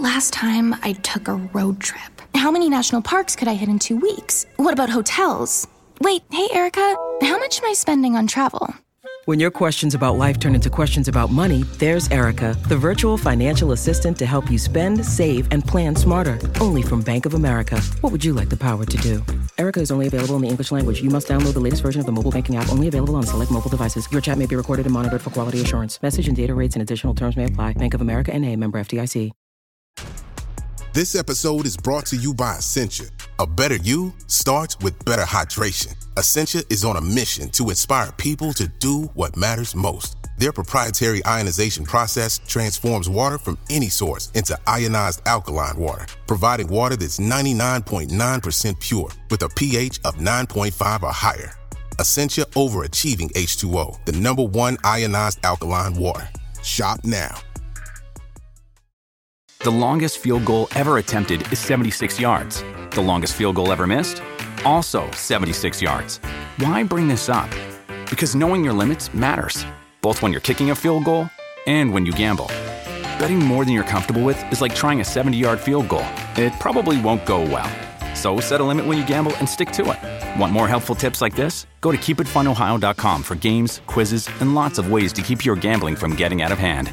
last time I took a road trip? How many national parks could I hit in 2 weeks? What about hotels? Wait, hey, Erica, how much am I spending on travel? When your questions about life turn into questions about money, there's Erica, the virtual financial assistant to help you spend, save, and plan smarter. Only from Bank of America. What would you like the power to do? Erica is only available in the English language. You must download the latest version of the mobile banking app, only available on select mobile devices. Your chat may be recorded and monitored for quality assurance. Message and data rates and additional terms may apply. Bank of America N.A., member FDIC. This episode is brought to you by Essentia. A better you starts with better hydration. Essentia is on a mission to inspire people to do what matters most. Their proprietary ionization process transforms water from any source into ionized alkaline water, providing water that's 99.9% pure with a pH of 9.5 or higher. Essentia overachieving H2O, the #1 ionized alkaline water. Shop now. The longest field goal ever attempted is 76 yards. The longest field goal ever missed? Also 76 yards. Why bring this up? Because knowing your limits matters, both when you're kicking a field goal and when you gamble. Betting more than you're comfortable with is like trying a 70-yard field goal. It probably won't go well. So set a limit when you gamble and stick to it. Want more helpful tips like this? Go to keepitfunohio.com for games, quizzes, and lots of ways to keep your gambling from getting out of hand.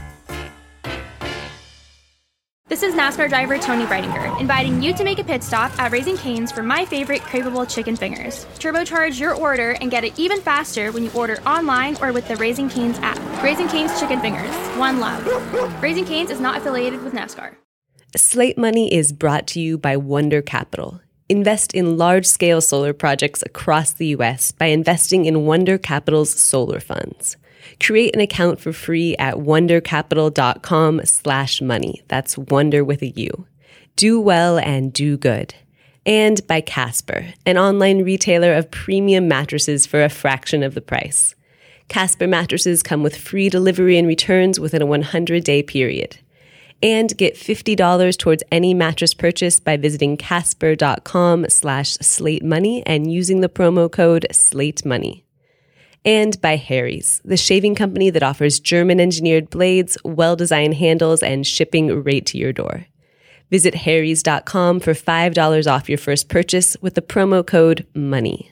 This is NASCAR driver Tony Breidinger, inviting you to make a pit stop at Raising Cane's for my favorite craveable chicken fingers. Turbocharge your order and get it even faster when you order online or with the Raising Cane's app. Raising Cane's Chicken Fingers. One love. Raising Cane's is not affiliated with NASCAR. Slate Money is brought to you by Wonder Capital. Invest in large-scale solar projects across the U.S. by investing in Wonder Capital's solar funds. Create an account for free at wondercapital.com/money. That's wonder with a U. Do well and do good. And by Casper, an online retailer of premium mattresses for a fraction of the price. Casper mattresses come with free delivery and returns within a 100-day period. And get $50 towards any mattress purchase by visiting casper.com/slatemoney and using the promo code SLATEMONEY. And by Harry's, the shaving company that offers German-engineered blades, well-designed handles, and shipping right to your door. Visit harrys.com for $5 off your first purchase with the promo code MONEY.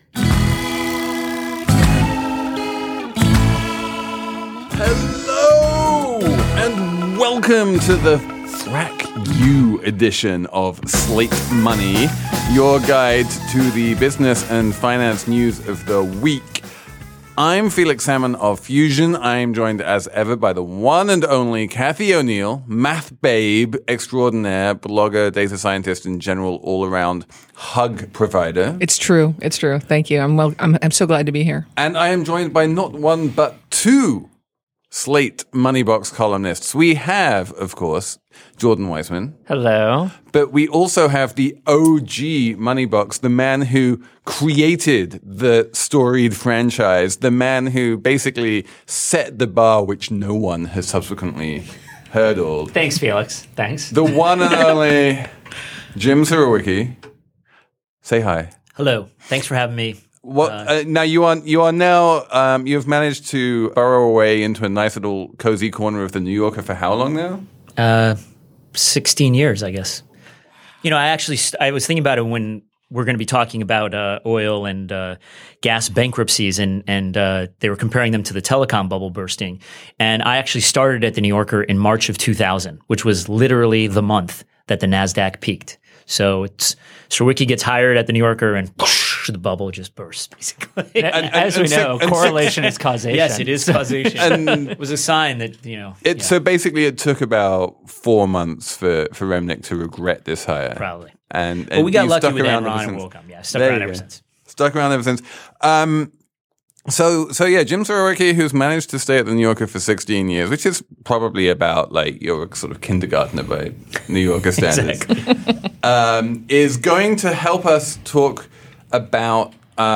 Hello, and welcome to the Thrack You edition of Slate Money, your guide to the business and finance news of the week. I'm Felix Salmon of Fusion. I'm joined as ever by the one and only Kathy O'Neill, math babe extraordinaire, blogger, data scientist, and general all-around hug provider. It's true. It's true. Thank you. I'm so glad to be here. And I am joined by not one but two Slate Moneybox columnists. We have, of course, Jordan Weissman. Hello. But we also have the OG Moneybox, the man who created the storied franchise, the man who basically set the bar which no one has subsequently hurdled. Thanks, Felix. Thanks. The one and only Jim Surowiecki. Say hi. Hello. Thanks for having me. Now you've managed to burrow away into a nice little cozy corner of the New Yorker for how long now? 16 years, I guess. You know, I was thinking about it when we're going to be talking about oil and gas bankruptcies, and they were comparing them to the telecom bubble bursting. And I actually started at the New Yorker in March of 2000, which was literally the month that the NASDAQ peaked. So Surowiecki gets hired at the New Yorker and whoosh, the bubble just bursts, basically. As we know, correlation is causation. Yes, it is causation. And it was a sign that, So basically it took about 4 months for Remnick to regret this hire. Probably. But we got lucky with Enron and WorldCom. Yeah, stuck around ever since. Stuck around ever since. So yeah, Jim Surowiecki, who's managed to stay at the New Yorker for 16 years, which is probably about like you're a sort of kindergartner by New Yorker standards, is going to help us talk about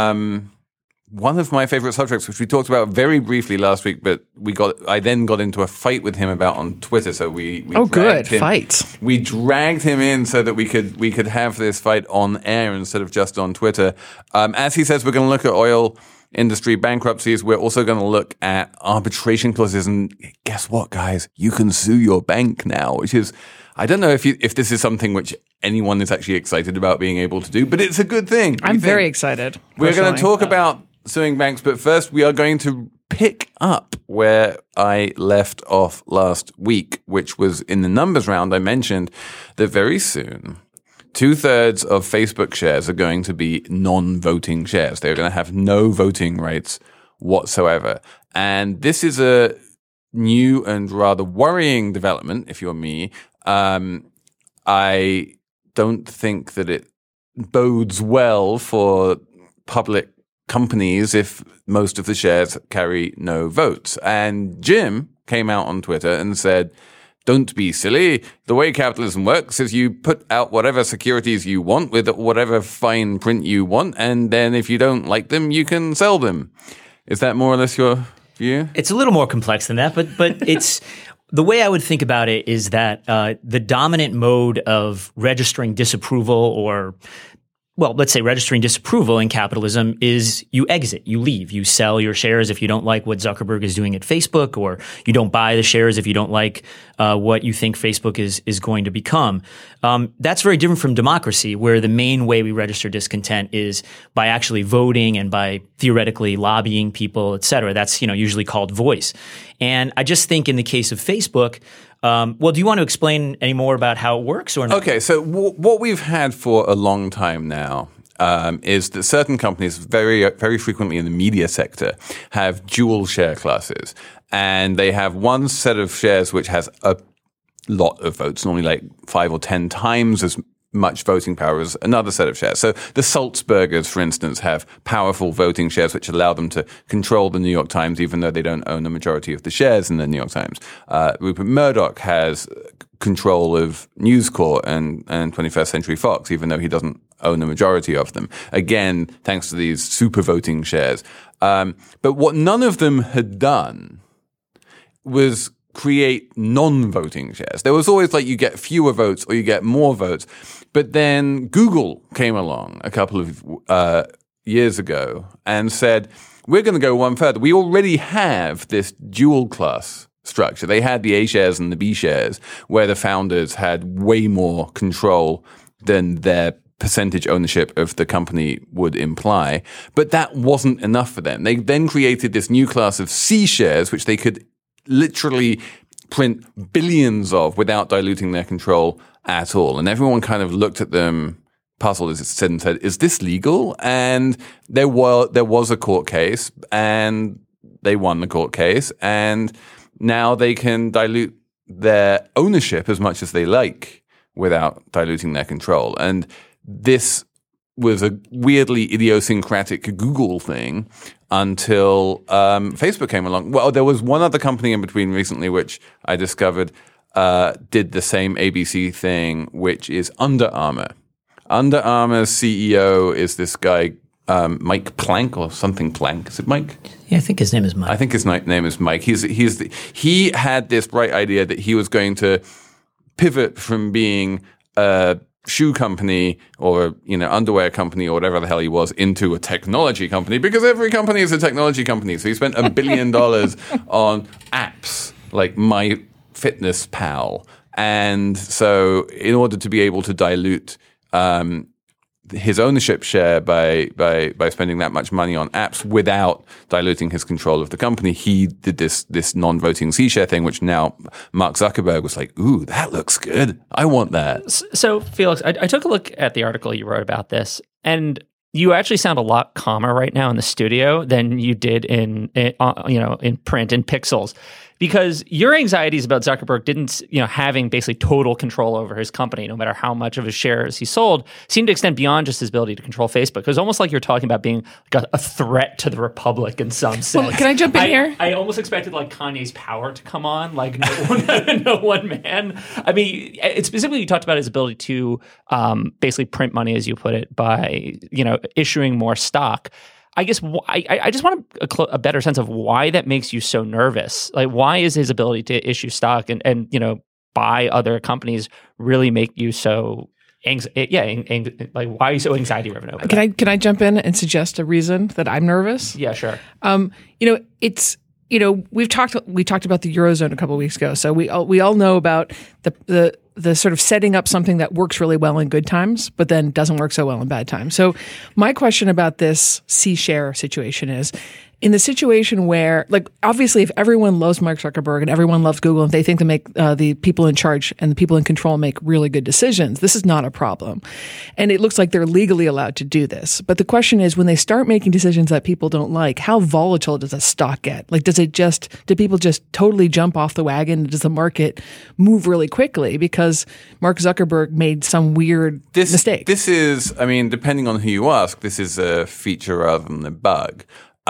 one of my favorite subjects, which we talked about very briefly last week, but I then got into a fight with him about on Twitter. So we fight. We dragged him in so that we could have this fight on air instead of just on Twitter. As he says, we're going to look at oil industry bankruptcies. We're also going to look at arbitration clauses. And guess what, guys? You can sue your bank now, which is, I don't know if this is something which anyone is actually excited about being able to do, but it's a good thing. I'm very excited. We're going to talk about suing banks, but first we are going to pick up where I left off last week, which was in the numbers round. I mentioned that very soon 2/3 of Facebook shares are going to be non-voting shares. They're going to have no voting rights whatsoever. And this is a new and rather worrying development, if you're me. I don't think that it bodes well for public companies if most of the shares carry no votes. And Jim came out on Twitter and said, don't be silly. The way capitalism works is you put out whatever securities you want with whatever fine print you want, and then if you don't like them, you can sell them. Is that more or less your view? It's a little more complex than that, but it's the way I would think about it is that the dominant mode of registering disapproval or let's say registering disapproval in capitalism is you exit, you leave, you sell your shares if you don't like what Zuckerberg is doing at Facebook, or you don't buy the shares if you don't like what you think Facebook is going to become. That's very different from democracy, where the main way we register discontent is by actually voting and by theoretically lobbying people, et cetera. That's, usually called voice. And I just think in the case of Facebook, do you want to explain any more about how it works or not? Okay, so what we've had for a long time now is that certain companies, very, very frequently in the media sector, have dual share classes. And they have one set of shares which has a lot of votes, normally like 5 or 10 times as much voting power as another set of shares. So the Salzburgers, for instance, have powerful voting shares which allow them to control the New York Times, even though they don't own the majority of the shares in the New York Times. Rupert Murdoch has control of News Corp and 21st Century Fox, even though he doesn't own the majority of them. Again, thanks to these super voting shares. But what none of them had done was create non-voting shares. There was always you get fewer votes or you get more votes. But then Google came along a couple of years ago and said, we're going to go one further. We already have this dual class structure. They had the A shares and the B shares, where the founders had way more control than their percentage ownership of the company would imply. But that wasn't enough for them. They then created this new class of C shares, which they could literally print billions of without diluting their control at all. And everyone kind of looked at them, puzzled, as it said, and said, is this legal? And there was a court case, and they won the court case, and now they can dilute their ownership as much as they like without diluting their control. And this was a weirdly idiosyncratic Google thing until Facebook came along. Well, there was one other company in between recently which I discovered did the same ABC thing, which is Under Armour. Under Armour's CEO is this guy, Mike Plank or something Plank. Is it Mike? Yeah, I think his name is Mike. I think his name is Mike. He had this bright idea that he was going to pivot from being a shoe company or underwear company or whatever the hell he was into a technology company, because every company is a technology company. So he spent $1 billion on apps like MyFitnessPal, and so in order to be able to dilute his ownership share by spending that much money on apps without diluting his control of the company, he did this non-voting C-share thing, which now Mark Zuckerberg was like, ooh, that looks good. I want that. So, Felix, I took a look at the article you wrote about this, and you actually sound a lot calmer right now in the studio than you did in print in Pixels. Because your anxieties about Zuckerberg didn't, having basically total control over his company, no matter how much of his shares he sold, seemed to extend beyond just his ability to control Facebook. It was almost like you're talking about being like a threat to the republic in some sense. Well, can I jump in here? I almost expected Kanye's power to come on, no one man. I mean, specifically you talked about his ability to basically print money, as you put it, by issuing more stock. I guess I just want a better sense of why that makes you so nervous. Like, why is his ability to issue stock and buy other companies really make you so like, why are you so anxiety driven over that? Can I jump in and suggest a reason that I'm nervous? Yeah, sure. It's we talked about the Eurozone a couple of weeks ago. So we all know about the sort of setting up something that works really well in good times, but then doesn't work so well in bad times. So my question about this C-share situation is, in the situation where, like, obviously if everyone loves Mark Zuckerberg and everyone loves Google and they think they make the people in charge and the people in control make really good decisions, this is not a problem. And it looks like they're legally allowed to do this. But the question is, when they start making decisions that people don't like, how volatile does a stock get? Like, do people just totally jump off the wagon? Does the market move really quickly because Mark Zuckerberg made some weird mistake? This is, I mean, depending on who you ask, this is a feature rather than a bug.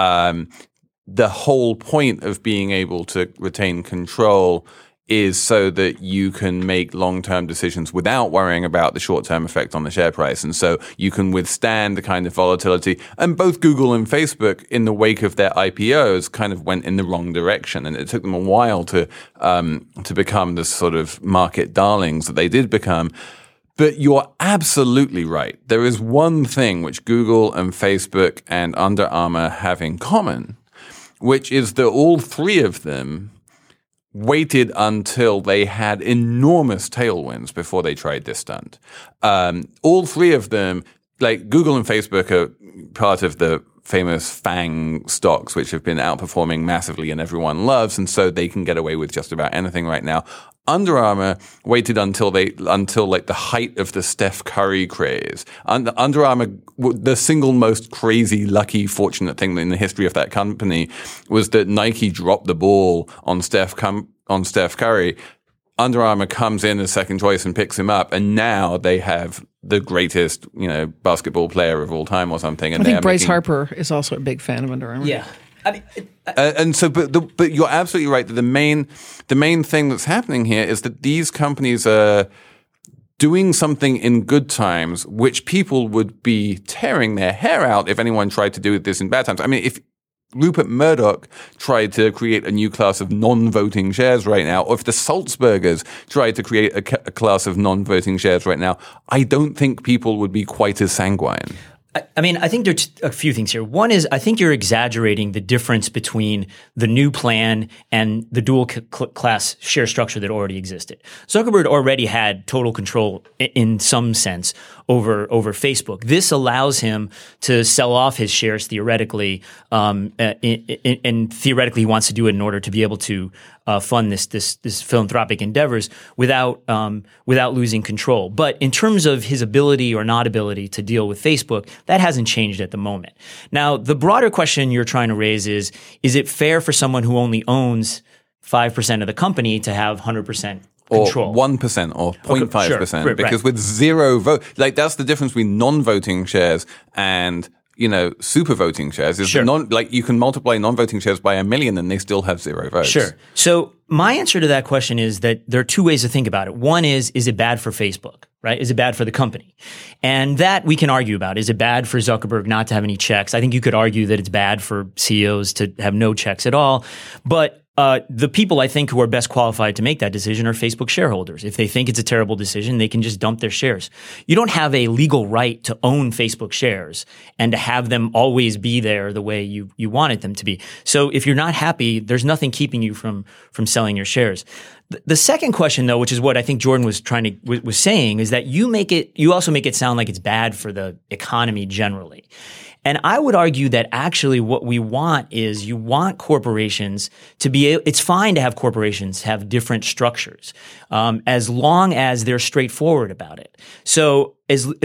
The whole point of being able to retain control is so that you can make long-term decisions without worrying about the short-term effect on the share price. And so you can withstand the kind of volatility. And both Google and Facebook, in the wake of their IPOs, kind of went in the wrong direction. And it took them a while to become the sort of market darlings that they did become. But you're absolutely right. There is one thing which Google and Facebook and Under Armour have in common, which is that all three of them waited until they had enormous tailwinds before they tried this stunt. All three of them, like Google and Facebook, are part of the famous FANG stocks, which have been outperforming massively and everyone loves, and so they can get away with just about anything right now. Under Armour waited until like the height of the Steph Curry craze. Under Armour, the single most crazy, lucky, fortunate thing in the history of that company was that Nike dropped the ball on Steph Curry. Under Armour comes in as second choice and picks him up, and now they have the greatest, basketball player of all time or something. And I think Bryce Harper is also a big fan of Under Armour. Yeah. I mean, and so, but you're absolutely right that the main thing that's happening here is that these companies are doing something in good times, which people would be tearing their hair out if anyone tried to do this in bad times. I mean, if Rupert Murdoch tried to create a new class of non-voting shares right now, or if the Salzburgers tried to create a class of non-voting shares right now, I don't think people would be quite as sanguine. I mean, I think there's a few things here. One is I think you're exaggerating the difference between the new plan and the dual class share structure that already existed. Zuckerberg already had total control in some sense over Facebook. This allows him to sell off his shares theoretically, and theoretically he wants to do it in order to be able to fund this philanthropic endeavors without losing control. But in terms of his ability or not ability to deal with Facebook, that hasn't changed at the moment. Now, the broader question you're trying to raise is it fair for someone who only owns 5% of the company to have 100% control? Or 1% or 0.5%, sure, because with zero vote, like that's the difference between non-voting shares and super voting shares is sure. You can multiply non-voting shares by 1 million and they still have zero votes. Sure. So my answer to that question is that there are two ways to think about it. One is it bad for Facebook, right? Is it bad for the company? And that we can argue about. Is it bad for Zuckerberg not to have any checks? I think you could argue that it's bad for CEOs to have no checks at all. But the people I think who are best qualified to make that decision are Facebook shareholders. If they think it's a terrible decision, they can just dump their shares. You don't have a legal right to own Facebook shares and to have them always be there the way you wanted them to be. So if you're not happy, there's nothing keeping you from selling your shares. The second question, though, which is what I think Jordan was was saying, is that you also make it sound like it's bad for the economy generally. And I would argue that actually what we want is you want corporations to be – it's fine to have corporations have different structures as long as they're straightforward about it. So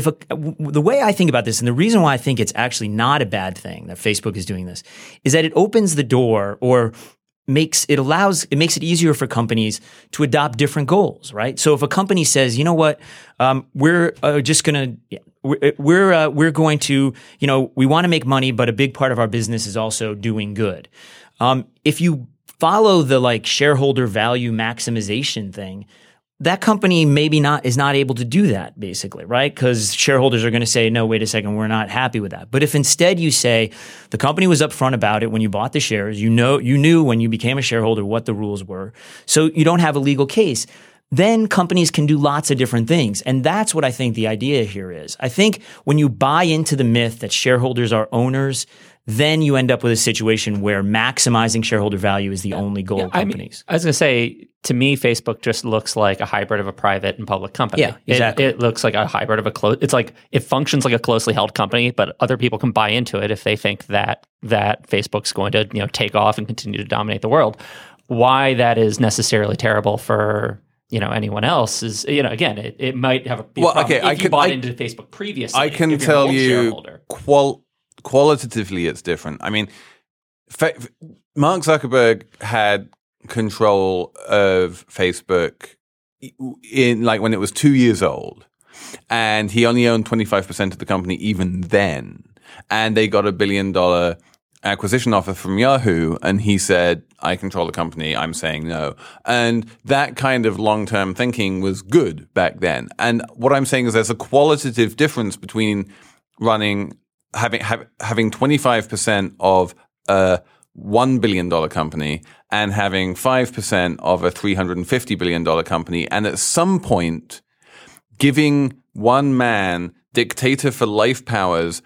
the way I think about this, and the reason why I think it's actually not a bad thing that Facebook is doing this, is that it opens the door or makes it easier for companies to adopt different goals, right? So if a company says, you know what, we're just going to we're going to, we want to make money, but a big part of our business is also doing good. If you follow the shareholder value maximization thing, that company is not able to do that basically, right? Because shareholders are going to say, no, wait a second, we're not happy with that. But if instead you say the company was upfront about it when you bought the shares, you knew when you became a shareholder what the rules were, so you don't have a legal case, then companies can do lots of different things. And that's what I think the idea here is. I think when you buy into the myth that shareholders are owners, then you end up with a situation where maximizing shareholder value is the only goal of companies. I was going to say, to me, Facebook just looks like a hybrid of a private and public company. Yeah, exactly. It looks like a hybrid of it's like it functions like a closely held company, but other people can buy into it if they think that Facebook's going to take off and continue to dominate the world. Why that is necessarily terrible for anyone else is again it might have a problem if you bought into Facebook previously. I can tell you qualitatively it's different. I mean, Mark Zuckerberg had control of Facebook in when it was 2 years old, and he only owned 25% of the company even then. And they got $1 billion acquisition offer from Yahoo, and he said, I control the company, I'm saying no. And that kind of long-term thinking was good back then. And what I'm saying is there's a qualitative difference between having 25% of a $1 billion company and having 5% of a $350 billion company. And at some point, giving one man dictator for life powers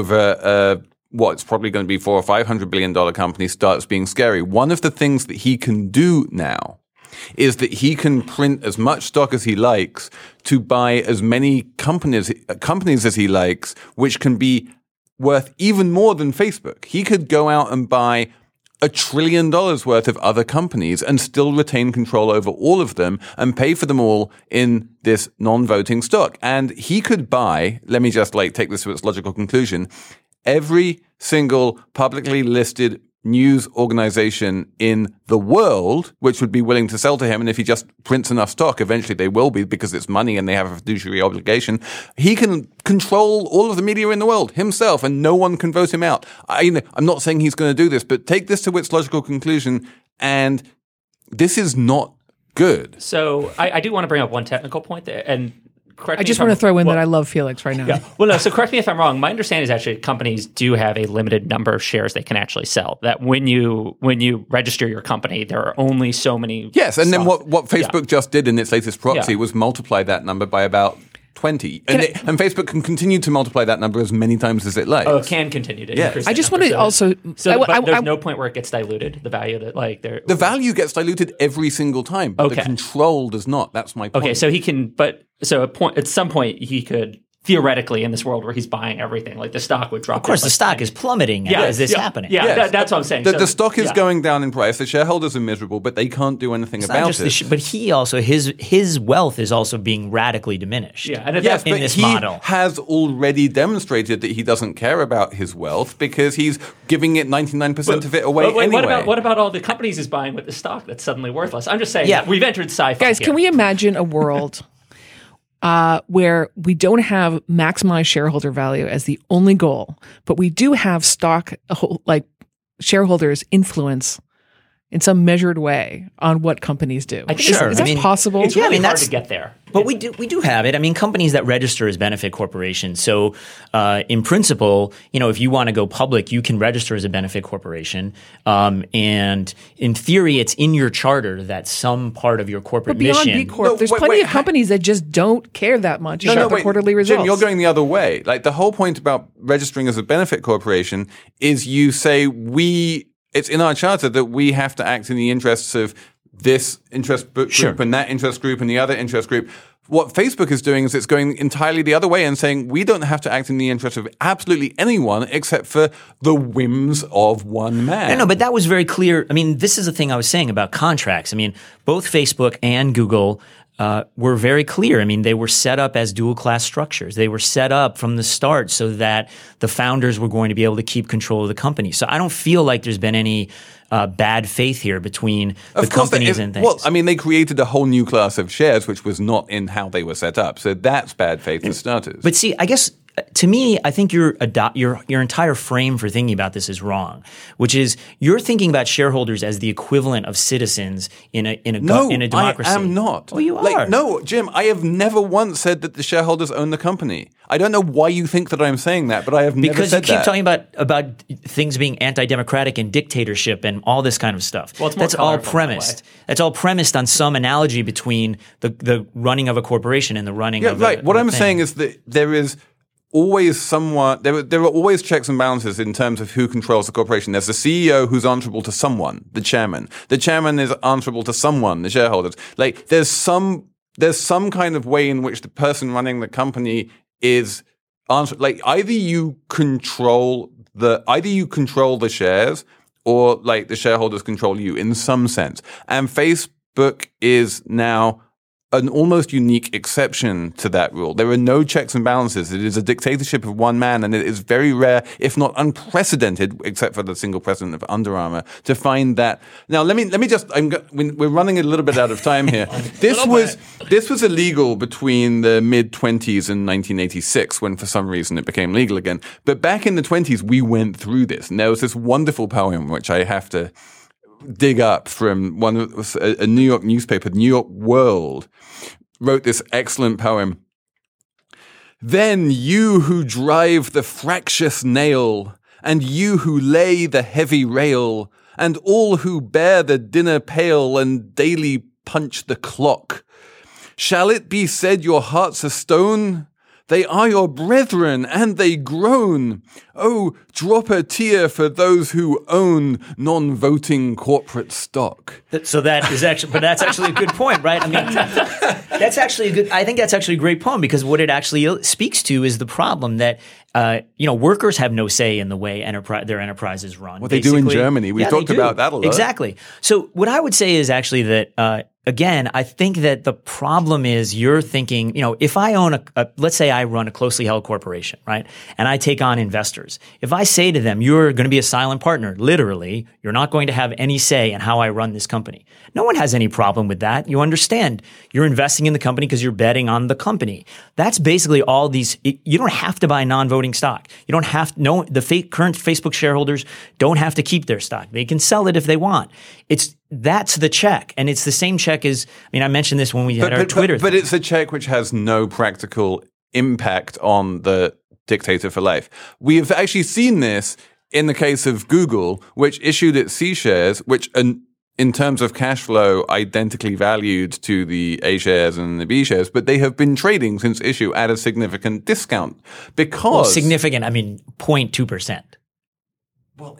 over what's probably going to be $400 or $500 billion company starts being scary. One of the things that he can do now is that he can print as much stock as he likes to buy as many companies as he likes, which can be worth even more than Facebook. He could go out and buy $1 trillion worth of other companies and still retain control over all of them and pay for them all in this non-voting stock. And he could buy, let me just take this to its logical conclusion, every single publicly listed news organization in the world, which would be willing to sell to him. And if he just prints enough stock, eventually they will be, because it's money and they have a fiduciary obligation. He can control all of the media in the world himself, and no one can vote him out. I'm not saying he's going to do this, but take this to its logical conclusion, and this is not good. So I do want to bring up one technical point there, and I just want to throw in that I love Felix right now. Yeah. Well, no, so correct me if I'm wrong. My understanding is actually companies do have a limited number of shares they can actually sell. That when you register your company, there are only so many. Yes, and then what Facebook just did in its latest proxy was multiply that number by about 20. And Facebook can continue to multiply that number as many times as it likes. Oh, it can continue to increase. I just want to also... But there's no point where it gets diluted, the value that the value gets diluted every single time, but the control does not. That's my point. Okay, so he can... at some point, he could... Theoretically, in this world where he's buying everything, the stock would drop. Of course, the stock is plummeting as this happening. Yeah, yes. That's what I'm saying. The stock is going down in price. The shareholders are miserable, but they can't do anything about it. But he also his wealth is also being radically diminished. Yeah, and in this model, has already demonstrated that he doesn't care about his wealth because he's giving it 99% of it away anyway. What about all the companies he's buying with the stock that's suddenly worthless? I'm just saying. We've entered sci-fi. Guys, can we imagine a world where we don't have maximized shareholder value as the only goal, but we do have stock, shareholders influence in some measured way on what companies do? Is that possible? It's really hard to get there. But we do have it. I mean, companies that register as benefit corporations. So, in principle, if you want to go public, you can register as a benefit corporation. And in theory, it's in your charter that some part of your corporate mission. But beyond B Corp, there's plenty of companies that just don't care that much about the quarterly results. Jim, you're going the other way. The whole point about registering as a benefit corporation is you say it's in our charter that we have to act in the interests of this interest group and that interest group and the other interest group. What Facebook is doing is it's going entirely the other way and saying we don't have to act in the interest of absolutely anyone except for the whims of one man. No, but that was very clear. I mean, this is the thing I was saying about contracts. I mean, both Facebook and Google were very clear. I mean, they were set up as dual-class structures. They were set up from the start so that the founders were going to be able to keep control of the company. So I don't feel like there's been any bad faith here between the companies and things. Well, I mean, they created a whole new class of shares, which was not in how they were set up. So that's bad faith for starters. But see, I guess to me, I think your entire frame for thinking about this is wrong, which is you're thinking about shareholders as the equivalent of citizens in a democracy. I am not. Well, you are. No, Jim, I have never once said that the shareholders own the company. I don't know why you think that I'm saying that, but I have never said that. Because you keep talking about things being anti-democratic and dictatorship and all this kind of stuff. Well, that's all premised. That's all premised on some analogy between the running of a corporation and the running of What I'm saying is that there is always someone. There are always checks and balances in terms of who controls the corporation. There's the CEO who's answerable to someone, the chairman. The chairman is answerable to someone, the shareholders. Like there's some kind of way in which the person running the company is answer. Like either you control the shares, or like the shareholders control you in some sense. And Facebook is now an almost unique exception to that rule. There are no checks and balances. It is a dictatorship of one man, and it is very rare, if not unprecedented, except for the single president of Under Armour, to find that. Now, let me just. We're running a little bit out of time here. This was illegal between the mid-20s and 1986, when for some reason it became legal again. But back in the 20s, we went through this, and there was this wonderful poem which I have to dig up from a New York newspaper, New York World, wrote this excellent poem. Then you who drive the fractious nail, and you who lay the heavy rail, and all who bear the dinner pail and daily punch the clock, shall it be said your hearts are stone? They are your brethren, and they groan. Oh, drop a tear for those who own non-voting corporate stock. So that is actually, but that's actually a good point, right? I mean, that's actually I think that's actually a great poem, because what it actually speaks to is the problem that, workers have no say in the way their enterprises run. What they do in Germany. We've talked about that a lot. Exactly. So what I would say is actually that, again, I think that the problem is you're thinking, if I own let's say I run a closely held corporation, right? And I take on investors. If I say to them, you're going to be a silent partner, literally, you're not going to have any say in how I run this company. No one has any problem with that. You understand. You're investing in the company because you're betting on the company. That's basically all these. You don't have to buy non-voting stock. You don't have to. The current Facebook shareholders don't have to keep their stock. They can sell it if they want. That's the check. And it's the same check as, I mentioned this when we had our Twitter. But it's a check which has no practical impact on the dictator for life. We have actually seen this in the case of Google, which issued its C shares, which in terms of cash flow, identically valued to the A shares and the B shares, but they have been trading since issue at a significant discount because... Well, significant, 0.2%. Well,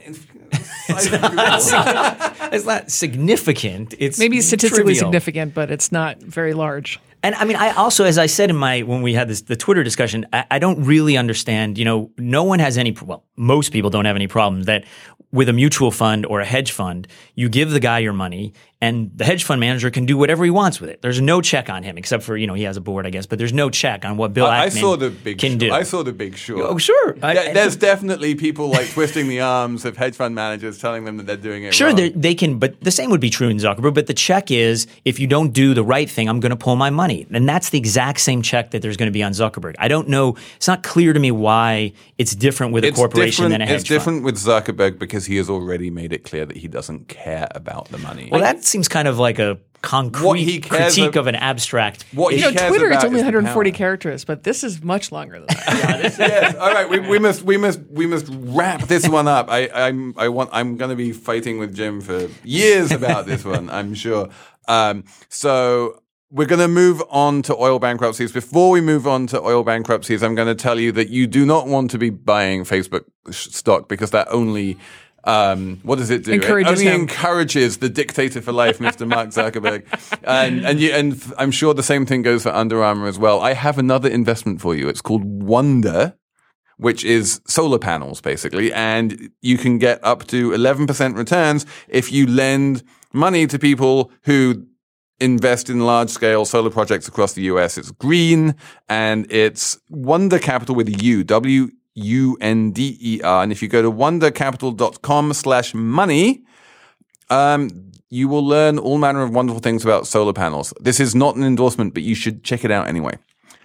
it's not significant. It's maybe statistically trivial. Significant, but it's not very large. And I also, as I said when we had the Twitter discussion, I don't really understand, no one has most people don't have any problem that with a mutual fund or a hedge fund, you give the guy your money and the hedge fund manager can do whatever he wants with it. There's no check on him except for, he has a board, I guess, but there's no check on what Bill Ackman can do. I saw The Big Short. Oh, sure. There's definitely people twisting the arms of hedge fund managers telling them that they're doing it sure, wrong. They can, but the same would be true in Zuckerberg. But the check is, if you don't do the right thing, I'm going to pull my money. And that's the exact same check that there's going to be on Zuckerberg. I don't know. It's not clear to me why it's different with a corporation than a hedge fund. It's different with Zuckerberg because he has already made it clear that he doesn't care about the money. Well, that seems kind of like a concrete critique of an abstract. Twitter is only 140 characters, but this is much longer than that. Yes. All right. We must wrap this one up. I'm going to be fighting with Jim for years about this one, I'm sure. So we're going to move on to oil bankruptcies. Before we move on to oil bankruptcies, I'm going to tell you that you do not want to be buying Facebook stock because that only what does it do? It only encourages the dictator for life, Mr. Mark Zuckerberg. And I'm sure the same thing goes for Under Armour as well. I have another investment for you. It's called Wonder, which is solar panels, basically. And you can get up to 11% returns if you lend money to people who invest in large-scale solar projects across the US. It's green, and it's Wonder Capital with a U, WUNDER. And if you go to wondercapital.com/money, you will learn all manner of wonderful things about solar panels. This is not an endorsement, but you should check it out anyway.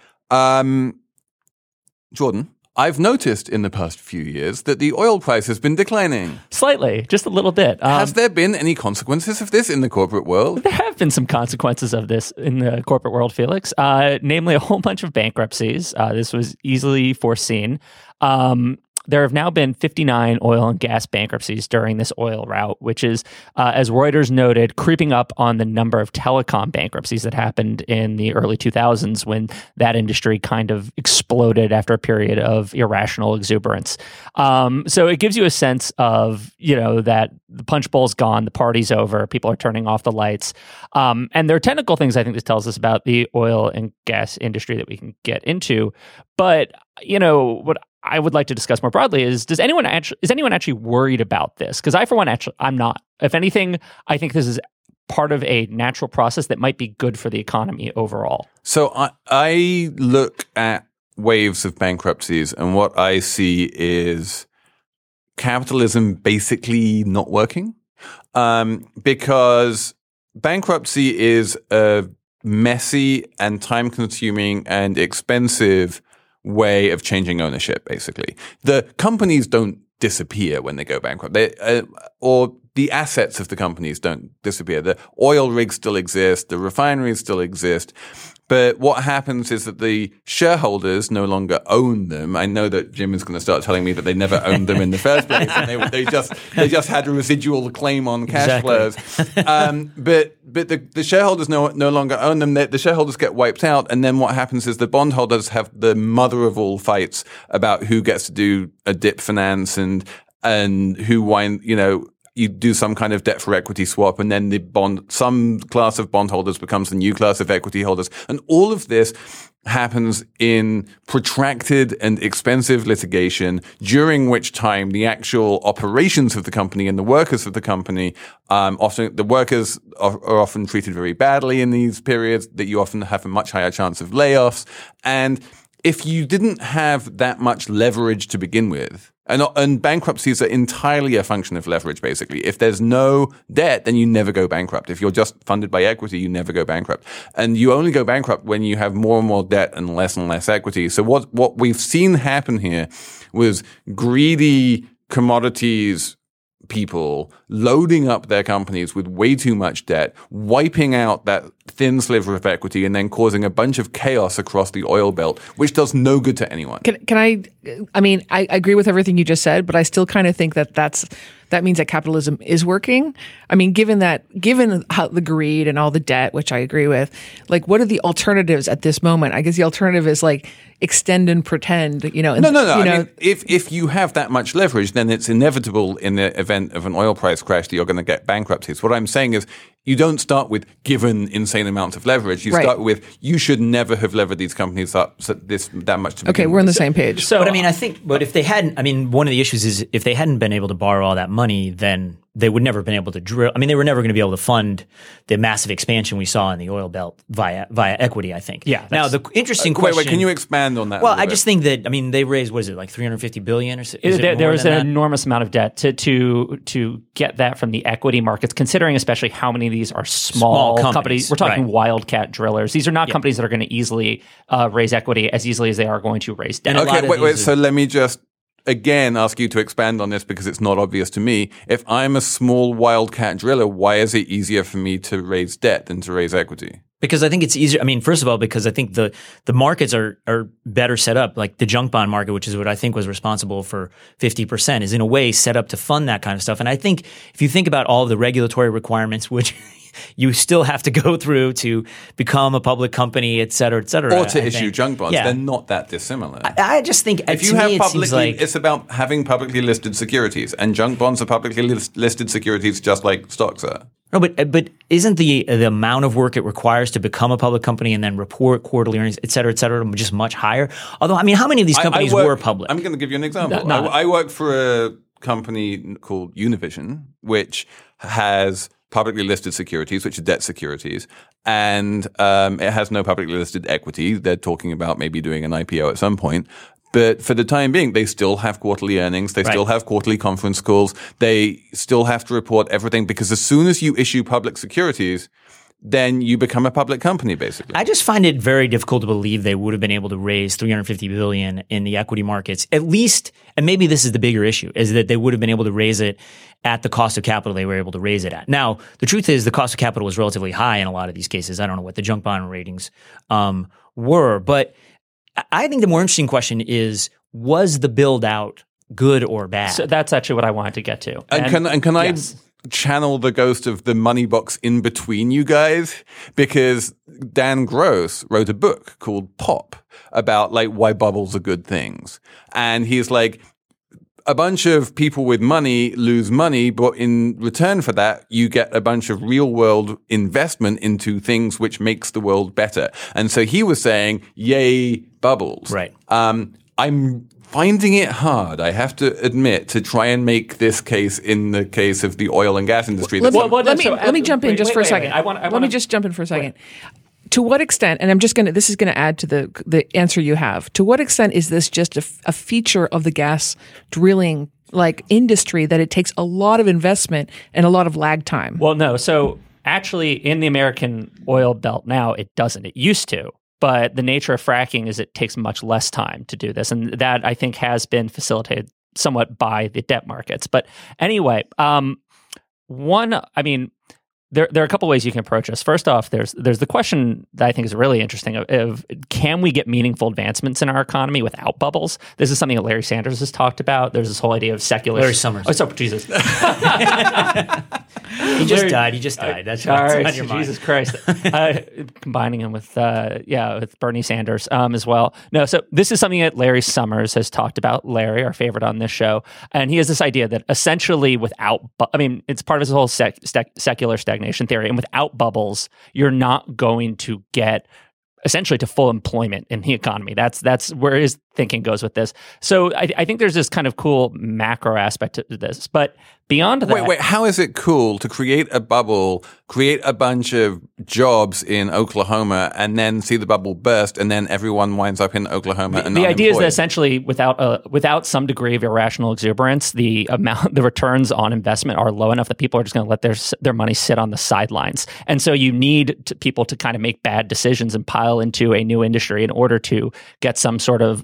Jordan, I've noticed in the past few years that the oil price has been declining. Slightly, just a little bit. Has there been any consequences of this in the corporate world? There have been some consequences of this in the corporate world, Felix, namely a whole bunch of bankruptcies. This was easily foreseen. there have now been 59 oil and gas bankruptcies during this oil rout, which is, as Reuters noted, creeping up on the number of telecom bankruptcies that happened in the early 2000s when that industry kind of exploded after a period of irrational exuberance. So it gives you a sense of, that the punch bowl's gone, the party's over, people are turning off the lights. And there are technical things I think this tells us about the oil and gas industry that we can get into. But, what I would like to discuss more broadly is anyone actually worried about this? Because I, for one, I'm not. If anything, I think this is part of a natural process that might be good for the economy overall. So I look at waves of bankruptcies, and what I see is capitalism basically not working, because bankruptcy is a messy and time-consuming and expensive way of changing ownership, basically. The companies don't disappear when they go bankrupt, or the assets of the companies don't disappear. The oil rigs still exist, the refineries still exist. But what happens is that the shareholders no longer own them. I know that Jim is going to start telling me that they never owned them in the first place, and they just had a residual claim on cash flows. But the shareholders no longer own them. The shareholders get wiped out, and then what happens is the bondholders have the mother of all fights about who gets to do a dip finance and who you do some kind of debt for equity swap, and then some class of bondholders becomes the new class of equity holders. And all of this happens in protracted and expensive litigation, during which time the actual operations of the company and the workers of the company, often the workers are often treated very badly in these periods, that you often have a much higher chance of layoffs. And if you didn't have that much leverage to begin with, and bankruptcies are entirely a function of leverage, basically. If there's no debt, then you never go bankrupt. If you're just funded by equity, you never go bankrupt. And you only go bankrupt when you have more and more debt and less equity. So what we've seen happen here was greedy commodities people loading up their companies with way too much debt, wiping out that thin sliver of equity, and then causing a bunch of chaos across the oil belt, which does no good to anyone. I agree with everything you just said, but I still kind of think that means that capitalism is working. I mean, given how the greed and all the debt, which I agree with, like, what are the alternatives at this moment? I guess the alternative is like extend and pretend, No. I mean, if you have that much leverage, then it's inevitable in the event of an oil price crash that you're going to get bankruptcies. What I'm saying is, you don't start with given insane amounts of leverage. You start with, you should never have levered these companies up that much to begin Okay, we're on the same page. But if they hadn't, one of the issues is if they hadn't been able to borrow all that money, then they would never have been able to drill. I mean, they were never going to be able to fund the massive expansion we saw in the oil belt via equity, I think. Yeah. Now, the interesting question. Wait, can you expand on that? Well, I just think that, they raised, what is it, like $350 billion or so? There was an enormous amount of debt to get that from the equity markets, considering especially how many of these are small companies. We're talking wildcat drillers. These are not companies that are going to easily raise equity as easily as they are going to raise debt. Okay, wait. So let me just again ask you to expand on this, because it's not obvious to me. If I'm a small wildcat driller, why is it easier for me to raise debt than to raise equity? Because I think it's easier. First of all, because I think the markets are better set up. Like the junk bond market, which is what I think was responsible for 50%, is in a way set up to fund that kind of stuff. And I think if you think about all of the regulatory requirements, which you still have to go through to become a public company, et cetera, or to issue junk bonds, they're not that dissimilar. I just think if you have it's about having publicly listed securities, and junk bonds are publicly listed securities, just like stocks are. No, but isn't the amount of work it requires to become a public company and then report quarterly earnings, et cetera, just much higher? Although, how many of these companies were public? I'm going to give you an example. I work for a company called Univision, which has publicly listed securities, which are debt securities, and it has no publicly listed equity. They're talking about maybe doing an IPO at some point. But for the time being, they still have quarterly earnings. They still have quarterly conference calls. They still have to report everything, because as soon as you issue public securities, then you become a public company, basically. I just find it very difficult to believe they would have been able to raise $350 billion in the equity markets, at least, and maybe this is the bigger issue, is that they would have been able to raise it at the cost of capital they were able to raise it at. Now, the truth is the cost of capital was relatively high in a lot of these cases. I don't know what the junk bond ratings were, but I think the more interesting question is, was the build out good or bad. So that's actually what I wanted to get to. And can yes. I channel the ghost of the money box in between you guys? Because Dan Gross wrote a book called Pop about like why bubbles are good things. And he's like, a bunch of people with money lose money, but in return for that, you get a bunch of real world investment into things which makes the world better. And so he was saying, yay, bubbles. Right. I'm finding it hard, I have to admit, to try and make this case in the case of the oil and gas industry. Let me jump in just for a second. Let me just jump in for a second. To what extent, and this is going to add to the answer you have, to what extent is this just a feature of the gas drilling like industry that it takes a lot of investment and a lot of lag time? Well, no. So actually in the American oil belt now, it doesn't. It used to. But the nature of fracking is it takes much less time to do this. And that, I think, has been facilitated somewhat by the debt markets. But anyway, there are a couple ways you can approach this. First off, there's the question that I think is really interesting of can we get meaningful advancements in our economy without bubbles? This is something that Larry Sanders has talked about. There's this whole idea of secular... Larry Summers. Oh, sorry, Jesus. He just died. That's sorry, on your mind. Jesus Christ. Combining him with Bernie Sanders as well. No, so this is something that Larry Summers has talked about. Larry, our favorite on this show. And he has this idea that essentially without... it's part of his whole secular stagnation theory. And without bubbles, you're not going to get essentially to full employment in the economy. That's where his thinking goes with this. So I think there's this kind of cool macro aspect to this. But beyond that... Wait, how is it cool to create a bubble, create a bunch of jobs in Oklahoma, and then see the bubble burst, and then everyone winds up in Oklahoma and the idea is that unemployed? essentially without some degree of irrational exuberance, the returns on investment are low enough that people are just going to let their money sit on the sidelines. And so you need people to kind of make bad decisions and pile into a new industry in order to get some sort of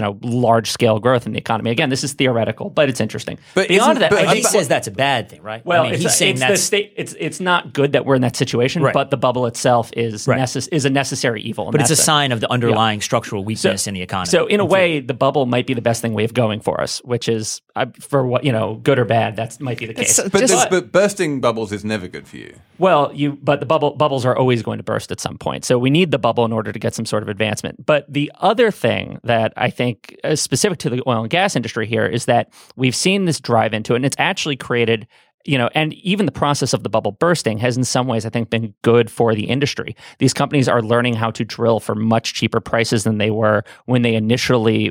large scale growth in the economy. Again, this is theoretical, but it's interesting. But beyond that, he says that's a bad thing, right? Well, he's saying that's it's not good that we're in that situation, right. But the bubble itself is right. is a necessary evil. But it's a sign of the underlying structural weakness in the economy. So in a way, the bubble might be the best thing we have going for us, which is for what good or bad. That might be the case. But bursting bubbles is never good for you. Well, but the bubbles are always going to burst at some point. So we need the bubble in order to get some sort of advancement. But the other thing that I think is specific to the oil and gas industry here is that we've seen this drive into it, and it's actually created, and even the process of the bubble bursting has in some ways, I think, been good for the industry. These companies are learning how to drill for much cheaper prices than they were when they initially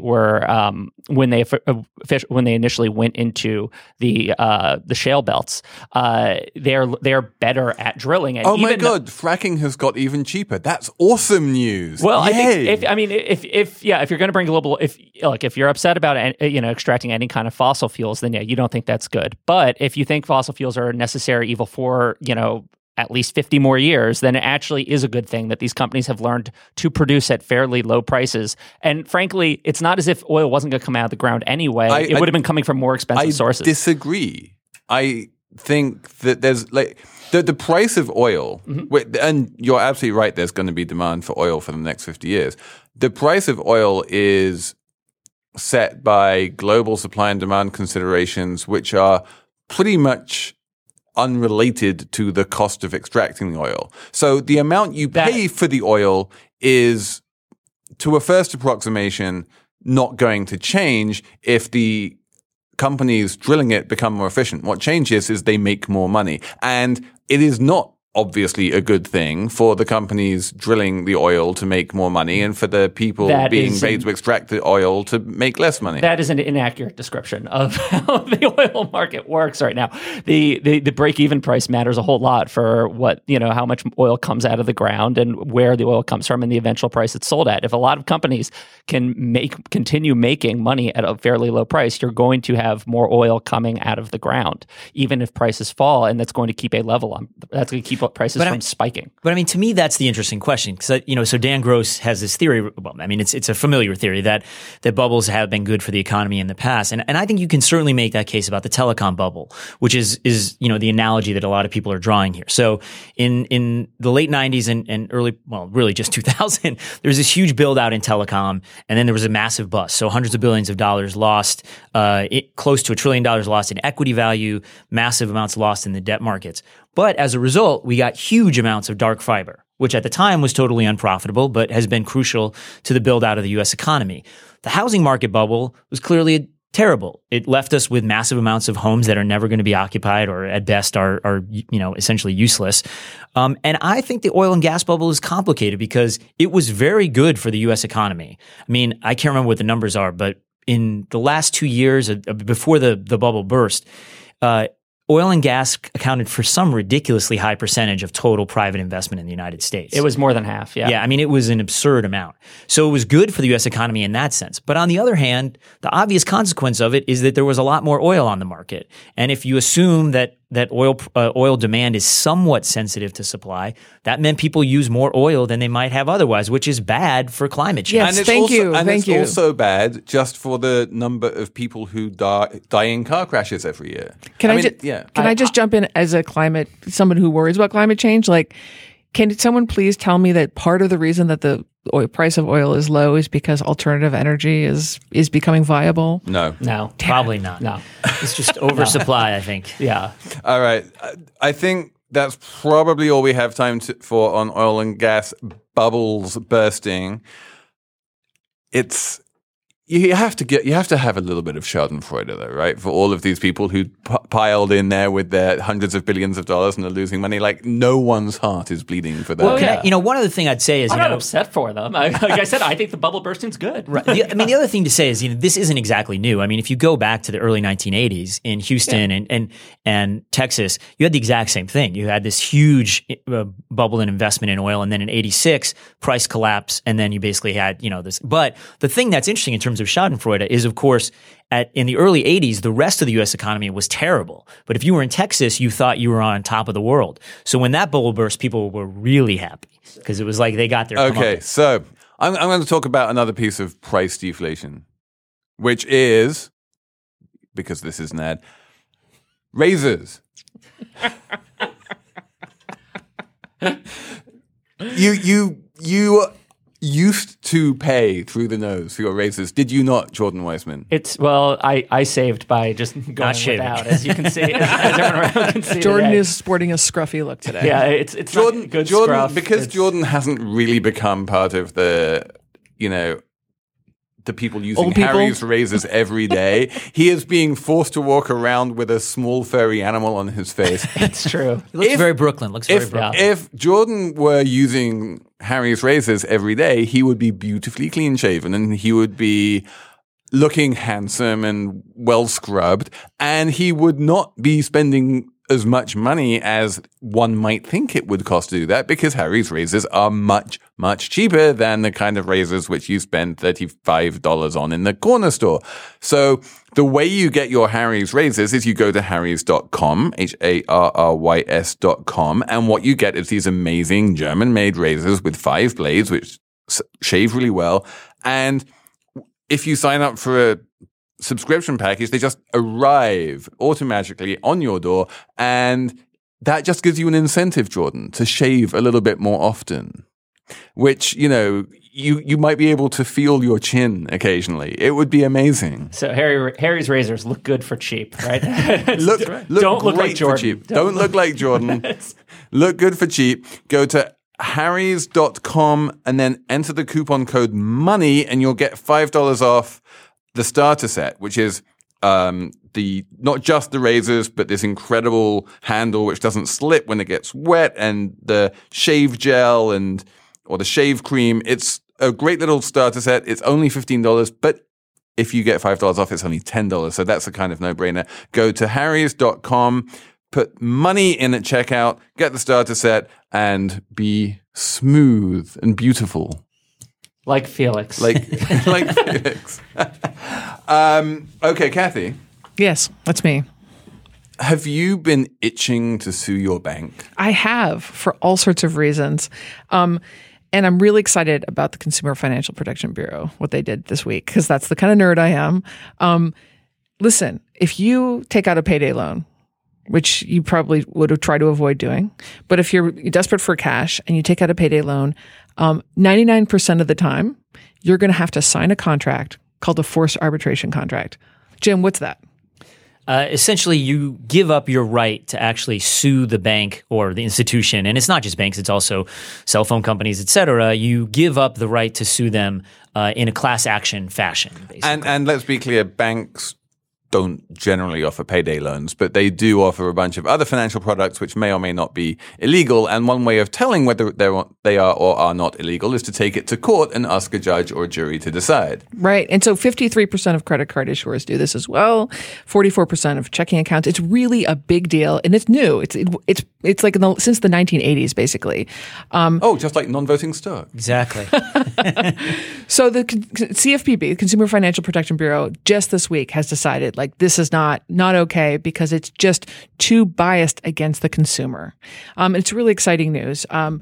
when they initially went into the shale belts. They are better at drilling. And my God, fracking has got even cheaper. That's awesome news. Well, Yay. I think if you're going to bring global, if you're upset about extracting any kind of fossil fuels, then you don't think that's good. But if you think fossil fuels are a necessary evil for, at least 50 more years, then it actually is a good thing that these companies have learned to produce at fairly low prices. And frankly, it's not as if oil wasn't going to come out of the ground anyway. It would have been coming from more expensive sources. I disagree. I think that there's the price of oil, and you're absolutely right, there's going to be demand for oil for the next 50 years. The price of oil is set by global supply and demand considerations, which are pretty much unrelated to the cost of extracting the oil. So the amount you pay for the oil is, to a first approximation, not going to change if the companies drilling it become more efficient. What changes is they make more money. And it is not obviously a good thing for the companies drilling the oil to make more money and for the people being paid to extract the oil to make less money. That is an inaccurate description of how the oil market works right now. The break-even price matters a whole lot for what, how much oil comes out of the ground and where the oil comes from and the eventual price it's sold at. If a lot of companies can continue making money at a fairly low price, you're going to have more oil coming out of the ground, even if prices fall, and that's going to keep a level on. That's going to keep prices from spiking. But I mean, to me, that's the interesting question because so Dan Gross has this theory. Well, I mean, it's a familiar theory that bubbles have been good for the economy in the past, and I think you can certainly make that case about the telecom bubble, which is the analogy that a lot of people are drawing here. So in the late 90s and early, well, really just 2000, there was this huge build out in telecom, and then there was a massive bust. So hundreds of billions of dollars lost, close to $1 trillion lost in equity value, massive amounts lost in the debt markets. But as a result, we got huge amounts of dark fiber, which at the time was totally unprofitable, but has been crucial to the build out of the U.S. economy. The housing market bubble was clearly terrible. It left us with massive amounts of homes that are never going to be occupied or at best are essentially useless. And I think the oil and gas bubble is complicated because it was very good for the U.S. economy. I mean, I can't remember what the numbers are, but in the last 2 years before the bubble burst, oil and gas accounted for some ridiculously high percentage of total private investment in the United States. It was more than half, yeah. Yeah, I mean, it was an absurd amount. So it was good for the U.S. economy in that sense. But on the other hand, the obvious consequence of it is that there was a lot more oil on the market. And if you assume that oil demand is somewhat sensitive to supply, that meant people use more oil than they might have otherwise, which is bad for climate change. Yes, thank you. And it's also bad just for the number of people who die in car crashes every year. Can I just jump in as someone who worries about climate change? Like, can someone please tell me that part of the reason that the price of oil is low is because alternative energy is becoming viable? No, probably not. No, it's just oversupply. I think. Yeah. All right. I think that's probably all we have time for on oil and gas bubbles bursting. You have to have a little bit of Schadenfreude, though, right? For all of these people who piled in there with their hundreds of billions of dollars and are losing money, like no one's heart is bleeding for that. Well, one other thing I'd say is, I'm not upset for them. Like I said, I think the bubble bursting's good. Right. The other thing to say is, this isn't exactly new. I mean, if you go back to the early 1980s in Houston and Texas, you had the exact same thing. You had this huge bubble in investment in oil, and then in '86, price collapse, and then you basically had this. But the thing that's interesting in terms of Schadenfreude is, of course, in the early 80s, the rest of the U.S. economy was terrible. But if you were in Texas, you thought you were on top of the world. So when that bubble burst, people were really happy because it was like they got their Okay, so I'm going to talk about another piece of price deflation, which is, because this is an ad, razors. You used to pay through the nose for your razors, did you not, Jordan Weissman? I saved by just going without, as you can see, as everyone around can see. Jordan today. is sporting a scruffy look today. Yeah, it's Jordan, not good Jordan, scruff. because Jordan hasn't really become part of the people using Harry's razors every day. He is being forced to walk around with a small furry animal on his face. It's true. He looks very Brooklyn. If Jordan were using Harry's razors every day, he would be beautifully clean shaven and he would be looking handsome and well scrubbed, and he would not be spending as much money as one might think it would cost to do that, because Harry's razors are much, much cheaper than the kind of razors which you spend $35 on in the corner store. So the way you get your Harry's razors is you go to harrys.com, HARRYS.com, and what you get is these amazing German-made razors with 5 blades, which shave really well. And if you sign up for a subscription package, they just arrive automatically on your door, and that just gives you an incentive, Jordan, to shave a little bit more often, which, you might be able to feel your chin occasionally. It would be amazing. So Harry's razors look good for cheap, right? Don't look like Jordan. For cheap. Don't look like Jordan. Look good for cheap. Go to harrys.com and then enter the coupon code MONEY and you'll get $5 off the starter set, which is not just the razors, but this incredible handle which doesn't slip when it gets wet, and the shave gel or the shave cream. It's a great little starter set. It's only $15, but if you get $5 off, it's only $10. So that's a kind of no-brainer. Go to harrys.com, put money in at checkout, get the starter set, and be smooth and beautiful. Like Felix. Like Felix. Okay, Kathy. Yes, that's me. Have you been itching to sue your bank? I have, for all sorts of reasons. And I'm really excited about the Consumer Financial Protection Bureau, what they did this week, because that's the kind of nerd I am. Listen, if you take out a payday loan, which you probably would have tried to avoid doing, but if you're desperate for cash and you take out a payday loan, 99% of the time, you're going to have to sign a contract called a forced arbitration contract. Jim, what's that? Essentially, you give up your right to actually sue the bank or the institution. And it's not just banks, it's also cell phone companies, et cetera. You give up the right to sue them in a class action fashion, basically. And let's be clear, banks don't generally offer payday loans, but they do offer a bunch of other financial products which may or may not be illegal. And one way of telling whether they are or are not illegal is to take it to court and ask a judge or jury to decide. Right. And so 53% of credit card issuers do this as well. 44% of checking accounts. It's really a big deal, and it's new. It's like since the 1980s, basically. Just like non-voting stock. Exactly. So the CFPB, Consumer Financial Protection Bureau, just this week has decided this is not okay because it's just too biased against the consumer. It's really exciting news.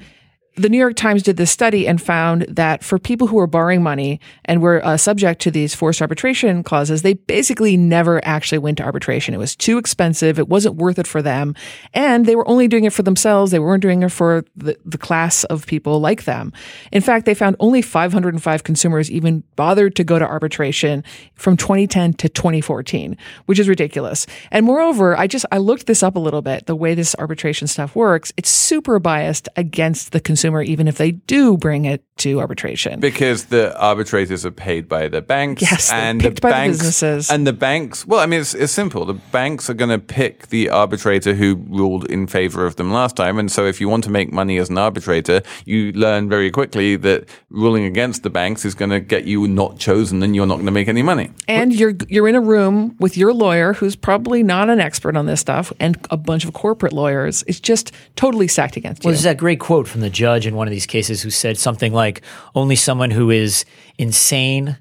The New York Times did this study and found that for people who were borrowing money and were subject to these forced arbitration clauses, they basically never actually went to arbitration. It was too expensive. It wasn't worth it for them. And they were only doing it for themselves. They weren't doing it for the class of people like them. In fact, they found only 505 consumers even bothered to go to arbitration from 2010 to 2014, which is ridiculous. And moreover, I looked this up a little bit, the way this arbitration stuff works. It's super biased against the consumer, even if they do bring it to arbitration. Because the arbitrators are paid by the banks. Yes, and picked by the businesses. And the banks, it's simple. The banks are going to pick the arbitrator who ruled in favor of them last time. And so if you want to make money as an arbitrator, you learn very quickly that ruling against the banks is going to get you not chosen and you're not going to make any money. And you're in a room with your lawyer, who's probably not an expert on this stuff, and a bunch of corporate lawyers. It's just totally stacked against you. Well, there's that great quote from the judge in one of these cases who said something like, only someone who is insane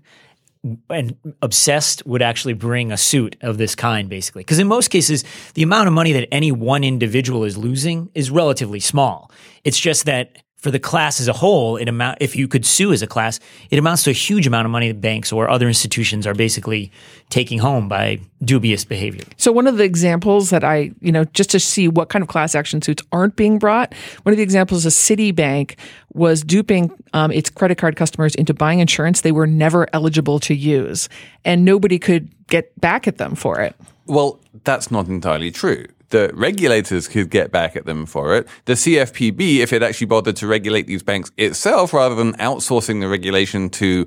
and obsessed would actually bring a suit of this kind, basically. Because in most cases, the amount of money that any one individual is losing is relatively small. It's just that for the class as a whole, if you could sue as a class, it amounts to a huge amount of money that banks or other institutions are basically taking home by dubious behavior. So one of the examples that just to see what kind of class action suits aren't being brought, one of the examples is Citibank was duping its credit card customers into buying insurance they were never eligible to use, and nobody could get back at them for it. Well, that's not entirely true. The regulators could get back at them for it. The CFPB, if it actually bothered to regulate these banks itself, rather than outsourcing the regulation to,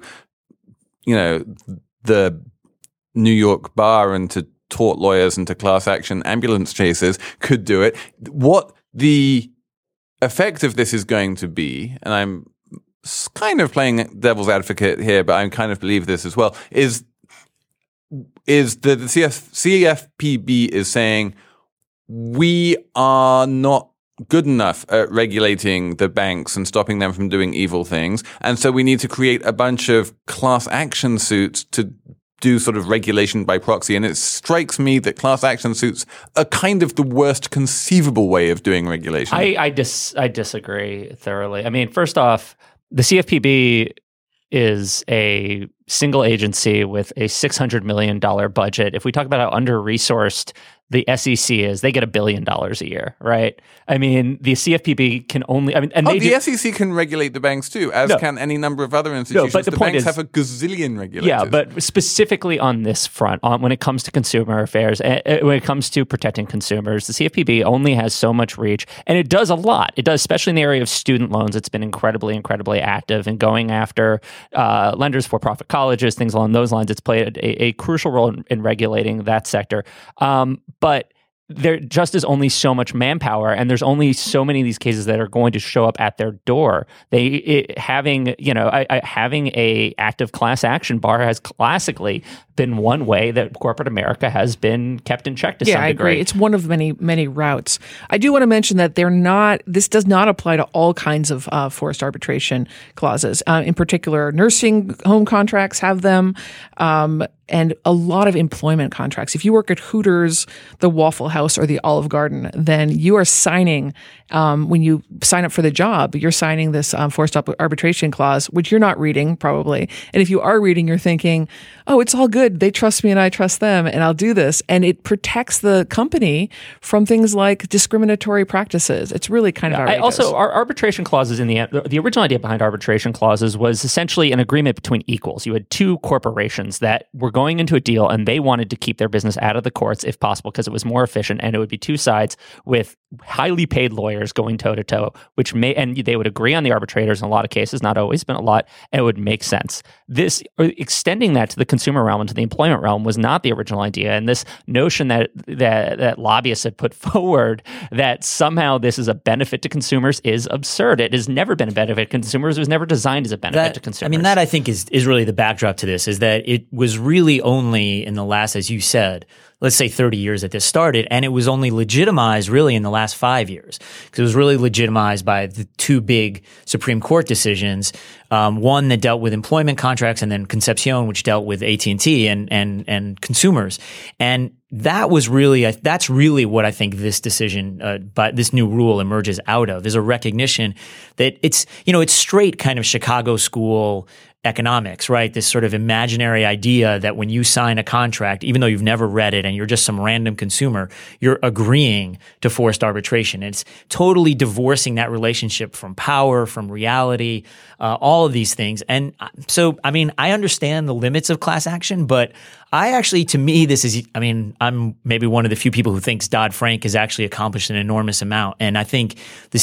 the New York bar and to tort lawyers and to class action ambulance chasers, could do it. What the effect of this is going to be, and I'm kind of playing devil's advocate here, but I kind of believe this as well, is that the CFPB is saying, we are not good enough at regulating the banks and stopping them from doing evil things. And so we need to create a bunch of class action suits to do sort of regulation by proxy. And it strikes me that class action suits are kind of the worst conceivable way of doing regulation. I disagree thoroughly. I mean, first off, the CFPB is a single agency with a $600 million budget. If we talk about how under-resourced the SEC is, they get $1 billion a year, right? I mean, the CFPB can only, the SEC can regulate the banks too, as can any number of other institutions. No, but the point banks is, have a gazillion regulators. Yeah, but specifically on this front, when it comes to consumer affairs, when it comes to protecting consumers, the CFPB only has so much reach, and it does a lot. It does, especially in the area of student loans. It's been incredibly active in going after lenders, for-profit colleges, things along those lines. It's played a crucial role in regulating that sector. But there just is only so much manpower, and there's only so many of these cases that are going to show up at their door. Having a active class action bar has classically been one way that corporate America has been kept in check to some degree. Yeah, I agree. It's one of many routes. I do want to mention that this does not apply to all kinds of forced arbitration clauses. In particular, nursing home contracts have them. and a lot of employment contracts. If you work at Hooters, the Waffle House, or the Olive Garden, then you are signing, when you sign up for the job, you're signing this forced arbitration clause, which you're not reading probably. And if you are reading, you're thinking, oh, it's all good. They trust me and I trust them and I'll do this. And it protects the company from things like discriminatory practices. It's really kind of outrageous. Our arbitration clauses in the end, the original idea behind arbitration clauses was essentially an agreement between equals. You had two corporations that were going into a deal and they wanted to keep their business out of the courts if possible because it was more efficient, and it would be two sides with highly paid lawyers going toe to toe, and they would agree on the arbitrators in a lot of cases, not always, but a lot, and it would make sense. This extending that to the consumer realm and to the employment realm was not the original idea, and this notion that lobbyists had put forward that somehow this is a benefit to consumers is absurd. It has never been a benefit to consumers. It was never designed as a benefit to consumers. I mean, that I think is really the backdrop to this, is that it was really only in the last, as you said, let's say 30 years that this started, and it was only legitimized really in the last 5 years, because it was really legitimized by the two big Supreme Court decisions, one that dealt with employment contracts, and then Concepcion, which dealt with AT&T and consumers. And that was really, that's really what I think this decision, but this new rule emerges out of, is a recognition that it's straight kind of Chicago school economics, right? This sort of imaginary idea that when you sign a contract, even though you've never read it and you're just some random consumer, you're agreeing to forced arbitration. It's totally divorcing that relationship from power, from reality, all of these things. And so, I mean, I understand the limits of class action, but to me, this is, I mean, I'm maybe one of the few people who thinks Dodd-Frank has actually accomplished an enormous amount. And I think the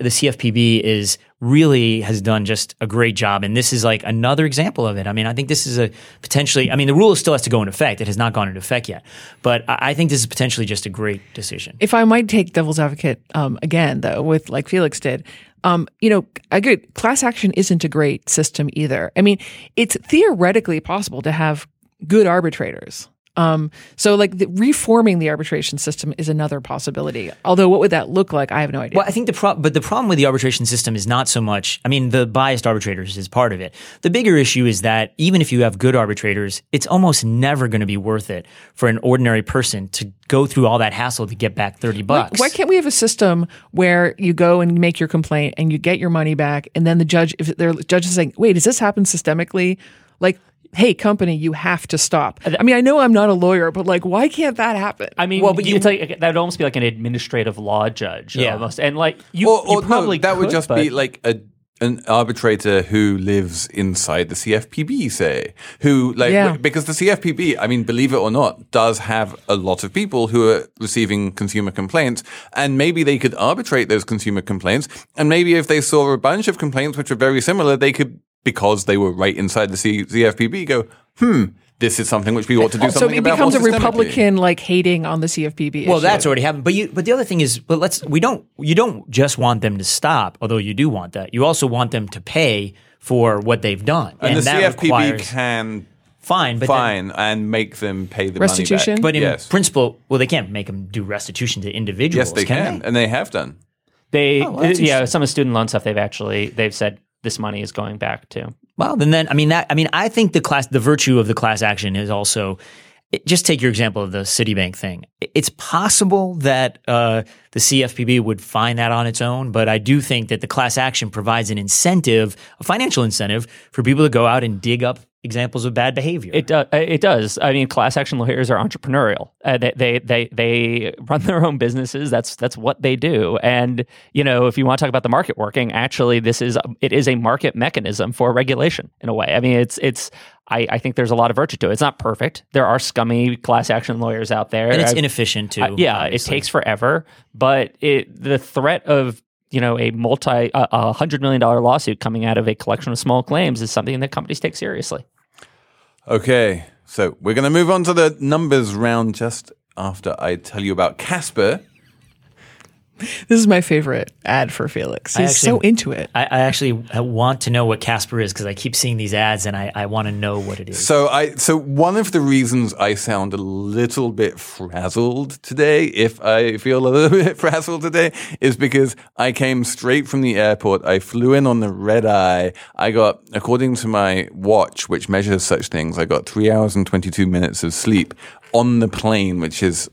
CFPB has done just a great job. And this is like another example of it. I mean, I think this is the rule still has to go into effect. It has not gone into effect yet. But I think this is potentially just a great decision. If I might take devil's advocate again, though, with like Felix did, I agree. Class action isn't a great system either. I mean, it's theoretically possible to have good arbitrators. So like reforming the arbitration system is another possibility. Although what would that look like? I have no idea. Well, I think the problem with the arbitration system is not so much, I mean, the biased arbitrators is part of it. The bigger issue is that even if you have good arbitrators, it's almost never going to be worth it for an ordinary person to go through all that hassle to get back $30. Why can't we have a system where you go and make your complaint and you get your money back, and then the judge is saying, wait, does this happen systemically? Like, hey, company, you have to stop. I mean, I know I'm not a lawyer, but like, why can't that happen? I mean, it's like, that would almost be like an administrative law judge, almost. And like, would just be like an arbitrator who lives inside the CFPB, say, because the CFPB, I mean, believe it or not, does have a lot of people who are receiving consumer complaints, and maybe they could arbitrate those consumer complaints, and maybe if they saw a bunch of complaints which are very similar, they could, because they were right inside the CFPB, go, this is something which we ought to do something about. So it becomes a Republican like hating on the CFPB issue. Well, that's already happened. But the other thing is, you don't just want them to stop, although you do want that. You also want them to pay for what they've done. And the CFPB can fine and make them pay the restitution? money back. But in principle, they can't make them do restitution to individuals. Yes, they can. And they have done. Some of student loan stuff they've said this money is going back to. Well, I think the virtue of the class action is also, just take your example of the Citibank thing. It's possible that the CFPB would find that on its own, but I do think that the class action provides an incentive, a financial incentive, for people to go out and dig up examples of bad behavior. It does. I mean, class action lawyers are entrepreneurial. They run their own businesses. That's what they do. And if you want to talk about the market working, actually, it is a market mechanism for regulation in a way. I mean, I think there's a lot of virtue to it. It's not perfect. There are scummy class action lawyers out there, and it's inefficient too. It takes forever. But the threat of a $100 million lawsuit coming out of a collection of small claims is something that companies take seriously. Okay, so we're going to move on to the numbers round just after I tell you about Casper. This is my favorite ad for Felix. He's so into it. I actually want to know what Casper is because I keep seeing these ads and I want to know what it is. So one of the reasons I sound a little bit frazzled today, if I feel a little bit frazzled today, is because I came straight from the airport. I flew in on the red eye. I got, according to my watch, which measures such things, I got 3 hours and 22 minutes of sleep on the plane, which is,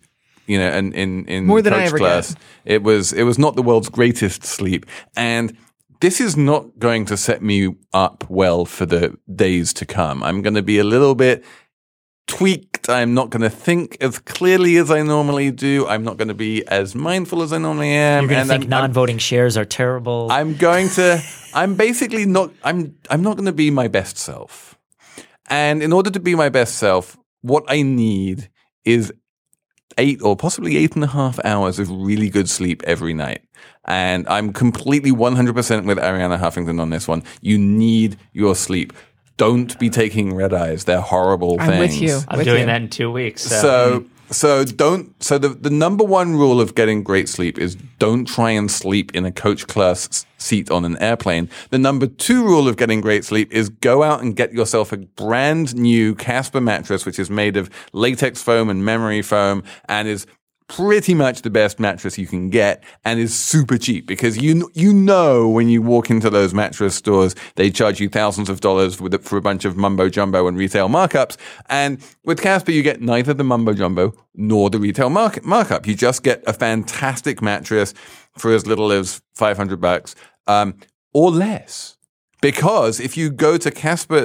in more than I coach ever class. get. It was not the world's greatest sleep. And this is not going to set me up well for the days to come. I'm going to be a little bit tweaked. I'm not going to think as clearly as I normally do. I'm not going to be as mindful as I normally am. You're going to think non-voting shares are terrible. I'm basically not, I'm not going to be my best self. And in order to be my best self, what I need is 8 or possibly 8.5 hours of really good sleep every night. And I'm completely 100% with Arianna Huffington on this one. You need your sleep. Don't be taking red eyes. They're horrible things. I'm with you. I'm doing that in 2 weeks. So the number one rule of getting great sleep is don't try and sleep in a coach class seat on an airplane. The number 2 rule of getting great sleep is go out and get yourself a brand new Casper mattress, which is made of latex foam and memory foam and is pretty much the best mattress you can get and is super cheap because you know when you walk into those mattress stores, they charge you thousands of dollars for a bunch of mumbo jumbo and retail markups. And with Casper, you get neither the mumbo jumbo nor the retail markup. You just get a fantastic mattress for as little as $500 or less. Because if you go to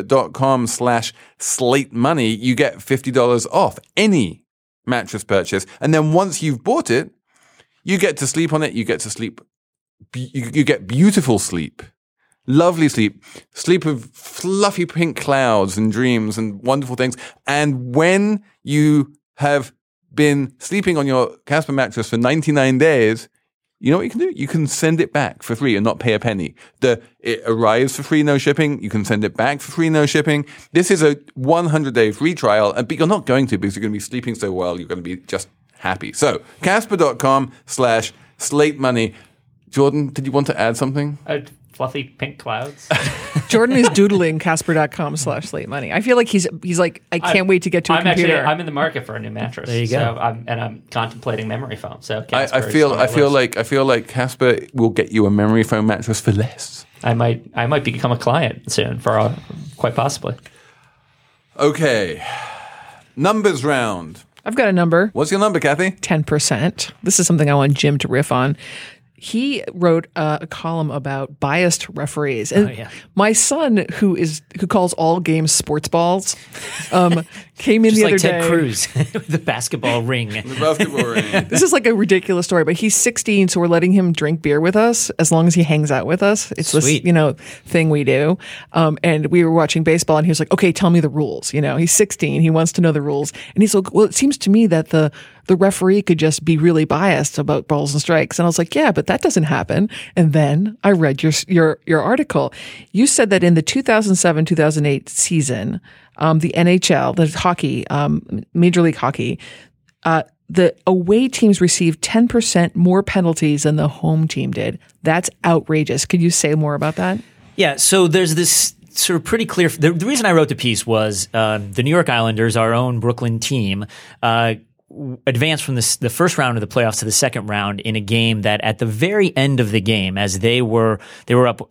Casper.com/slatemoney, you get $50 off any mattress purchase. And then once you've bought it, you get to sleep on it. You get to sleep. You get beautiful sleep, lovely sleep of fluffy pink clouds and dreams and wonderful things. And when you have been sleeping on your Casper mattress for 99 days, you know what you can do? You can send it back for free and not pay a penny. It arrives for free, no shipping. You can send it back for free, no shipping. This is a 100-day free trial, but you're not going to because you're going to be sleeping so well. You're going to be just happy. So Casper.com/slatemoney. Jordan, did you want to add something? Fluffy pink clouds. Jordan is doodling Casper.com/slatemoney. I feel like he's like, I can't wait to get to a computer. I'm in the market for a new mattress. There you go. So I'm contemplating memory foam. So I feel like Casper will get you a memory foam mattress for less. I might become a client soon quite possibly. Okay. Numbers round. I've got a number. What's your number, Kathy? 10%. This is something I want Jim to riff on. He wrote a column about biased referees, and my son, who calls all games sports balls, came in just the like other Ted day. Cruz with the basketball ring. The basketball ring. This is like a ridiculous story, but he's 16, so we're letting him drink beer with us as long as he hangs out with us. It's Sweet. this, thing we do. And we were watching baseball, and he was like, "Okay, tell me the rules." He's 16, he wants to know the rules, and he's like, "Well, it seems to me that the referee could just be really biased about balls and strikes." And I was like, "Yeah, but that doesn't happen." And then I read your article. You said that in the 2007-2008 season, the NHL, the hockey, Major League Hockey, the away teams received 10% more penalties than the home team did. That's outrageous. Could you say more about that? Yeah, so there's this sort of pretty clear. The reason I wrote the piece was the New York Islanders, our own Brooklyn team, advanced from the first round of the playoffs to the second round in a game that at the very end of the game, as they were up,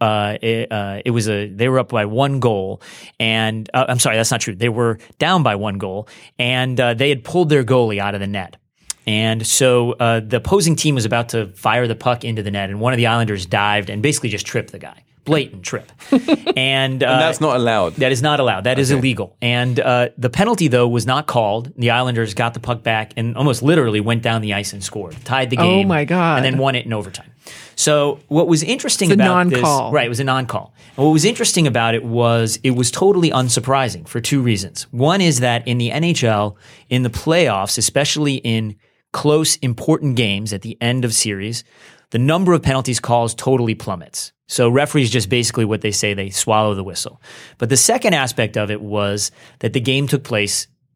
they were up by 1 goal, and I'm sorry, that's not true. They were down by 1 goal, and they had pulled their goalie out of the net. And so the opposing team was about to fire the puck into the net, and one of the Islanders dived and basically just tripped the guy. Blatant trip. And that's not allowed. That is not allowed. That is illegal. And the penalty, though, was not called. The Islanders got the puck back and almost literally went down the ice and scored. Tied the game. Oh, my God. And then won it in overtime. So what was interesting about this... Right, it was a non-call. And what was interesting about it was totally unsurprising for 2 reasons. One is that in the NHL, in the playoffs, especially in close, important games at the end of series, the number of penalties calls totally plummets. So referees just basically what they say, they swallow the whistle. But the second aspect of it was that the game took place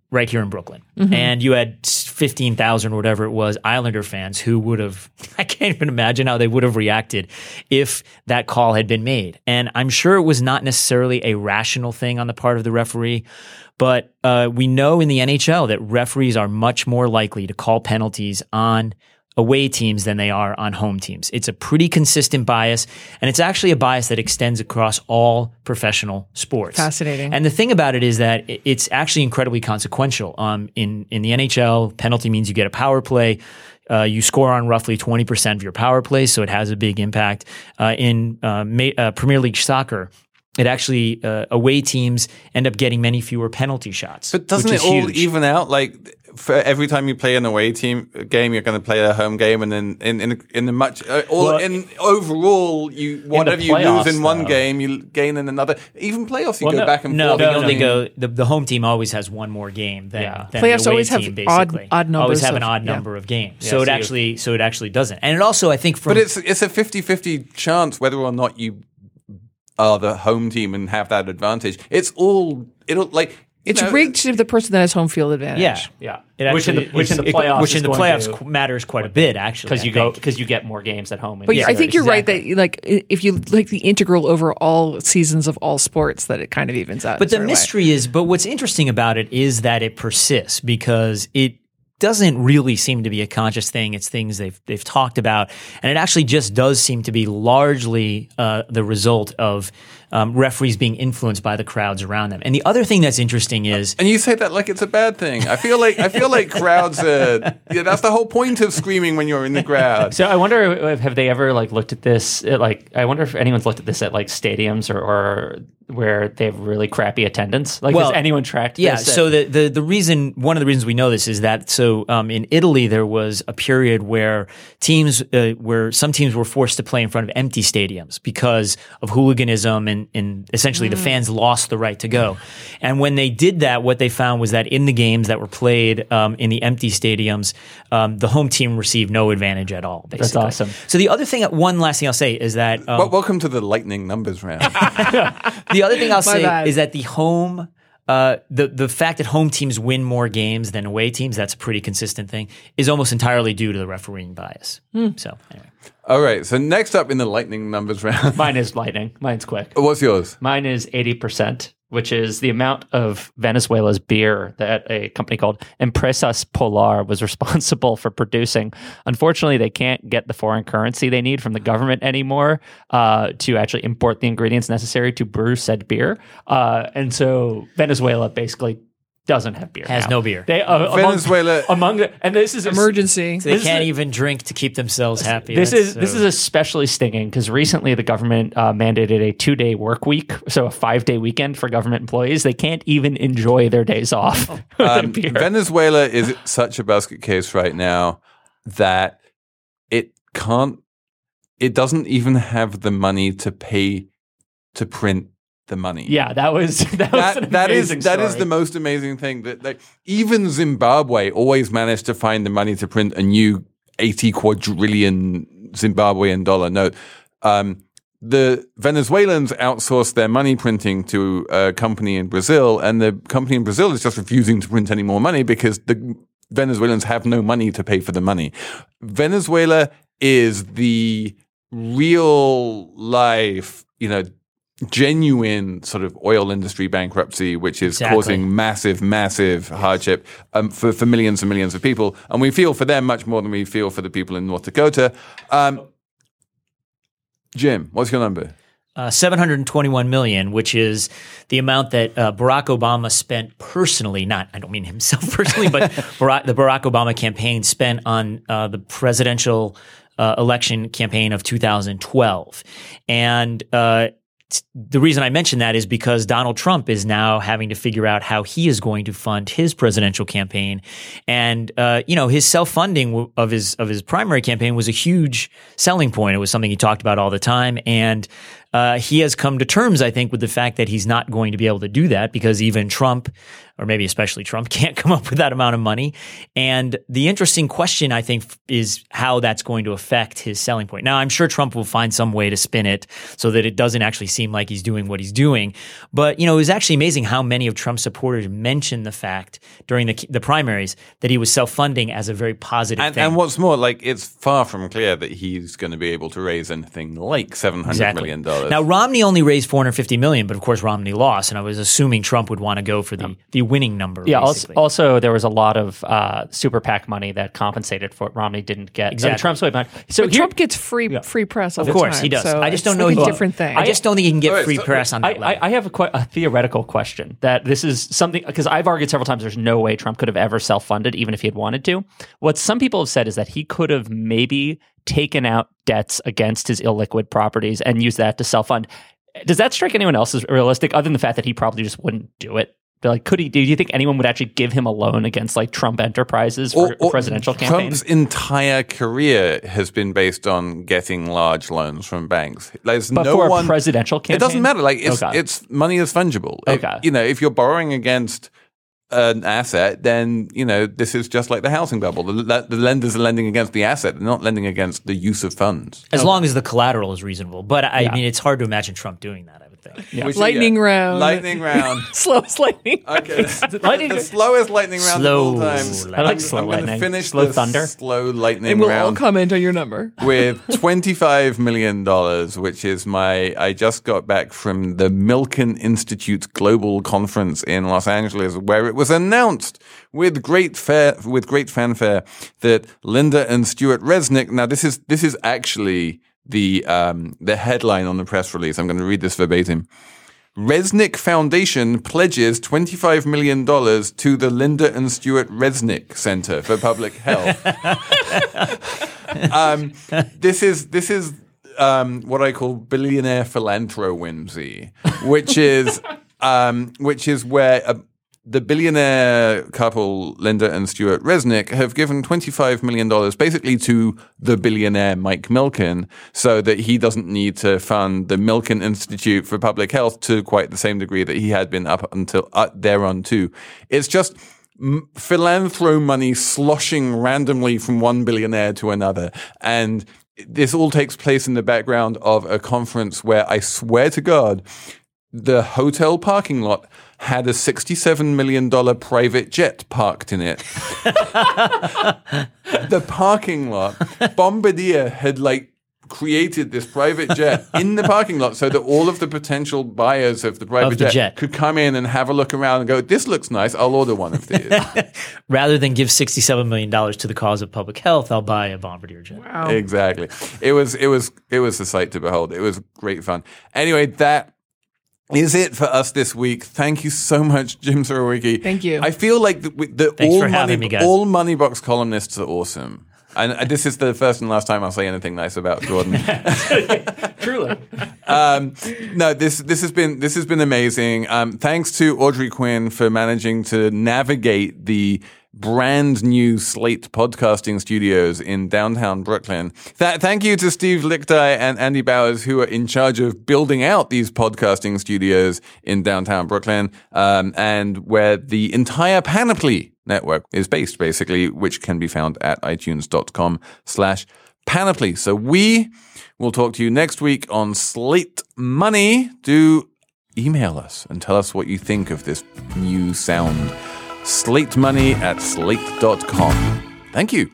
right here in Brooklyn. And you had 15,000 or whatever it was, Islander fans who would have, I can't even imagine how they would have reacted if that call had been made. And I'm sure it was not necessarily a rational thing on the part of the referee, but we know in the NHL that referees are much more likely to call penalties on away teams than they are on home teams. It's a pretty consistent bias, and it's actually a bias that extends across all professional sports. Fascinating. And the thing about it is that it's actually incredibly consequential. In the NHL, penalty means you get a power play. You score on roughly 20% of your power play, so it has a big impact. In Premier League soccer, it actually away teams end up getting many fewer penalty shots. But doesn't it all even out? Like for every time you play an away team game, you're going to play a home game, and then in the much overall, whatever you lose in one game, you gain in another. Even playoffs, you go back and forth. No, they go. The home team always has one more game than playoffs the away always team. Have Basically, odd numbers. Always have an odd number of games. So it actually doesn't. And it also, I think, but it's a 50-50 chance whether or not you are the home team and have that advantage. It's rigged to the person that has home field advantage. Yeah. Which in the playoffs matters quite a bit, actually, because you get more games at home. But I think you're right that if you like the integral over all seasons of all sports, that it kind of evens out. But the mystery is, what's interesting about it is that it persists because it doesn't really seem to be a conscious thing. It's things they've talked about, and it actually just does seem to be largely the result of referees being influenced by the crowds around them. And the other thing that's interesting is, and you say that like it's a bad thing. I feel like crowds are. Yeah, that's the whole point of screaming when you're in the crowd. So I wonder have they ever looked at this? I wonder if anyone's looked at this at stadiums or where they have really crappy attendance. Has anyone tracked this? Yeah. So the reason, one of the reasons we know this is that in Italy there was a period where some teams were forced to play in front of empty stadiums because of hooliganism and essentially the fans lost the right to go. And when they did that, what they found was that in the games that were played in the empty stadiums, the home team received no advantage at all. Basically. That's awesome. So one last thing I'll say is that welcome to the lightning numbers round. The other thing I'll say is that the home, the fact that home teams win more games than away teams, that's a pretty consistent thing, is almost entirely due to the refereeing bias. So anyway. All right. So next up in the lightning numbers round. Mine is lightning. Mine's quick. What's yours? Mine is 80%, which is the amount of Venezuela's beer that a company called Empresas Polar was responsible for producing. Unfortunately, they can't get the foreign currency they need from the government anymore to actually import the ingredients necessary to brew said beer. And so Venezuela basically doesn't have beer. Has no beer. Venezuela and this is emergency. So they can't even drink to keep themselves happy. This is especially stinging because recently the government mandated a 2-day work week, so a 5-day weekend for government employees. They can't even enjoy their days off. Venezuela is such a basket case right now that it doesn't even have the money to pay to print the money. Yeah, that is the most amazing thing that even Zimbabwe always managed to find the money to print a new 80 quadrillion Zimbabwean dollar note. The Venezuelans outsourced their money printing to a company in Brazil, and the company in Brazil is just refusing to print any more money because the Venezuelans have no money to pay for the money. Venezuela is the real life, genuine sort of oil industry bankruptcy, which is causing massive, massive hardship for millions and millions of people. And we feel for them much more than we feel for the people in North Dakota. Jim, what's your number? 721 million, which is the amount that Barack Obama spent personally, I don't mean himself personally, but the Barack Obama campaign spent on the presidential election campaign of 2012. And the reason I mention that is because Donald Trump is now having to figure out how he is going to fund his presidential campaign. And, his self-funding of his primary campaign was a huge selling point. It was something he talked about all the time. And he has come to terms, I think, with the fact that he's not going to be able to do that because even Trump, or maybe especially Trump, can't come up with that amount of money. And the interesting question, I think, is how that's going to affect his selling point. Now, I'm sure Trump will find some way to spin it so that it doesn't actually seem like he's doing what he's doing. But, it was actually amazing how many of Trump's supporters mentioned the fact during the primaries that he was self-funding as a very positive thing. And what's more, it's far from clear that he's going to be able to raise anything like $700 million. Now, Romney only raised $450 million, but of course Romney lost, and I was assuming Trump would want to go for the winning number. Yeah. Basically. Also, there was a lot of super PAC money that compensated for what Romney didn't get. Exactly. Trump's way back. So Trump gets free press all the time. Of course, he does. So I just don't know. a different thing. I just don't think he can get free press on that level. I have a theoretical question that this is something, because I've argued several times there's no way Trump could have ever self-funded, even if he had wanted to. What some people have said is that he could have maybe taken out debts against his illiquid properties and used that to self-fund. Does that strike anyone else as realistic, other than the fact that he probably just wouldn't do it? Could he? Do you think anyone would actually give him a loan against Trump Enterprises for a presidential campaign? Trump's entire career has been based on getting large loans from banks. But for a presidential campaign? It doesn't matter. It's money is fungible. Okay. If you're borrowing against an asset, then, this is just like the housing bubble. The lenders are lending against the asset. They're not lending against the use of funds. As long as the collateral is reasonable. But I mean, it's hard to imagine Trump doing that, I would think. Yeah. Lightning round. Lightning round. Slowest lightning. Okay. The slowest lightning round of all time. I like slow lightning. I'm going to finish slow the thunder. Slow lightning And we'll round. all comment on your number. With $25 million, which is I just got back from the Milken Institute Global Conference in Los Angeles, where it was announced with great fanfare that Linda and Stuart Resnick. Now, this is actually the headline on the press release. I'm going to read this verbatim. Resnick Foundation pledges $25 million to the Linda and Stuart Resnick Center for Public Health. This is what I call billionaire philanthro whimsy, which is where the billionaire couple, Linda and Stuart Resnick, have given $25 million basically to the billionaire Mike Milken so that he doesn't need to fund the Milken Institute for Public Health to quite the same degree that he had been up until thereon. It's just philanthro money sloshing randomly from one billionaire to another. And this all takes place in the background of a conference where, I swear to God, the hotel parking lot had a $67 million private jet parked in it. The parking lot, Bombardier had created this private jet in the parking lot so that all of the potential buyers of the private jet could come in and have a look around and go, this looks nice, I'll order one of these. Rather than give $67 million to the cause of public health, I'll buy a Bombardier jet. Wow. Exactly. It was a sight to behold. It was great fun. Anyway, that is it for us this week. Thank you so much, Jim Surowiecki. Thank you. I feel like all Moneybox columnists are awesome. And this is the first and last time I'll say anything nice about Jordan. Truly. No, this has been amazing. Thanks to Audrey Quinn for managing to navigate the brand new Slate podcasting studios in downtown Brooklyn. Thank you to Steve Lickteig and Andy Bowers, who are in charge of building out these podcasting studios in downtown Brooklyn, and where the entire Panoply network is based, basically, which can be found at itunes.com/Panoply. So we will talk to you next week on Slate Money. Do email us and tell us what you think of this new sound. slatemoney@slate.com. Thank you.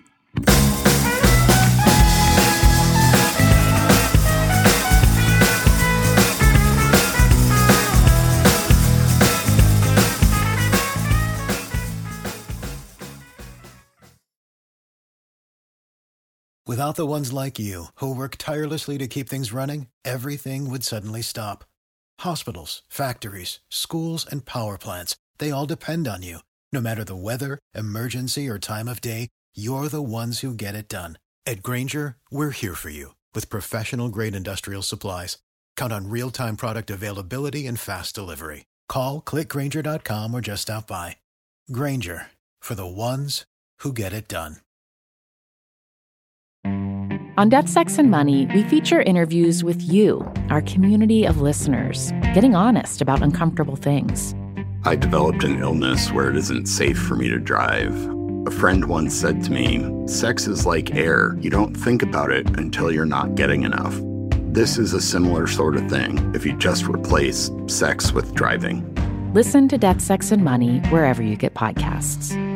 Without the ones like you, who work tirelessly to keep things running, everything would suddenly stop. Hospitals, factories, schools, and power plants, they all depend on you. No matter the weather, emergency, or time of day, you're the ones who get it done. At Grainger, we're here for you with professional-grade industrial supplies. Count on real-time product availability and fast delivery. Call, clickgrainger.com, or just stop by. Grainger, for the ones who get it done. On Death, Sex, and Money, we feature interviews with you, our community of listeners, getting honest about uncomfortable things. I developed an illness where it isn't safe for me to drive. A friend once said to me, sex is like air. You don't think about it until you're not getting enough. This is a similar sort of thing if you just replace sex with driving. Listen to Death, Sex, and Money wherever you get podcasts.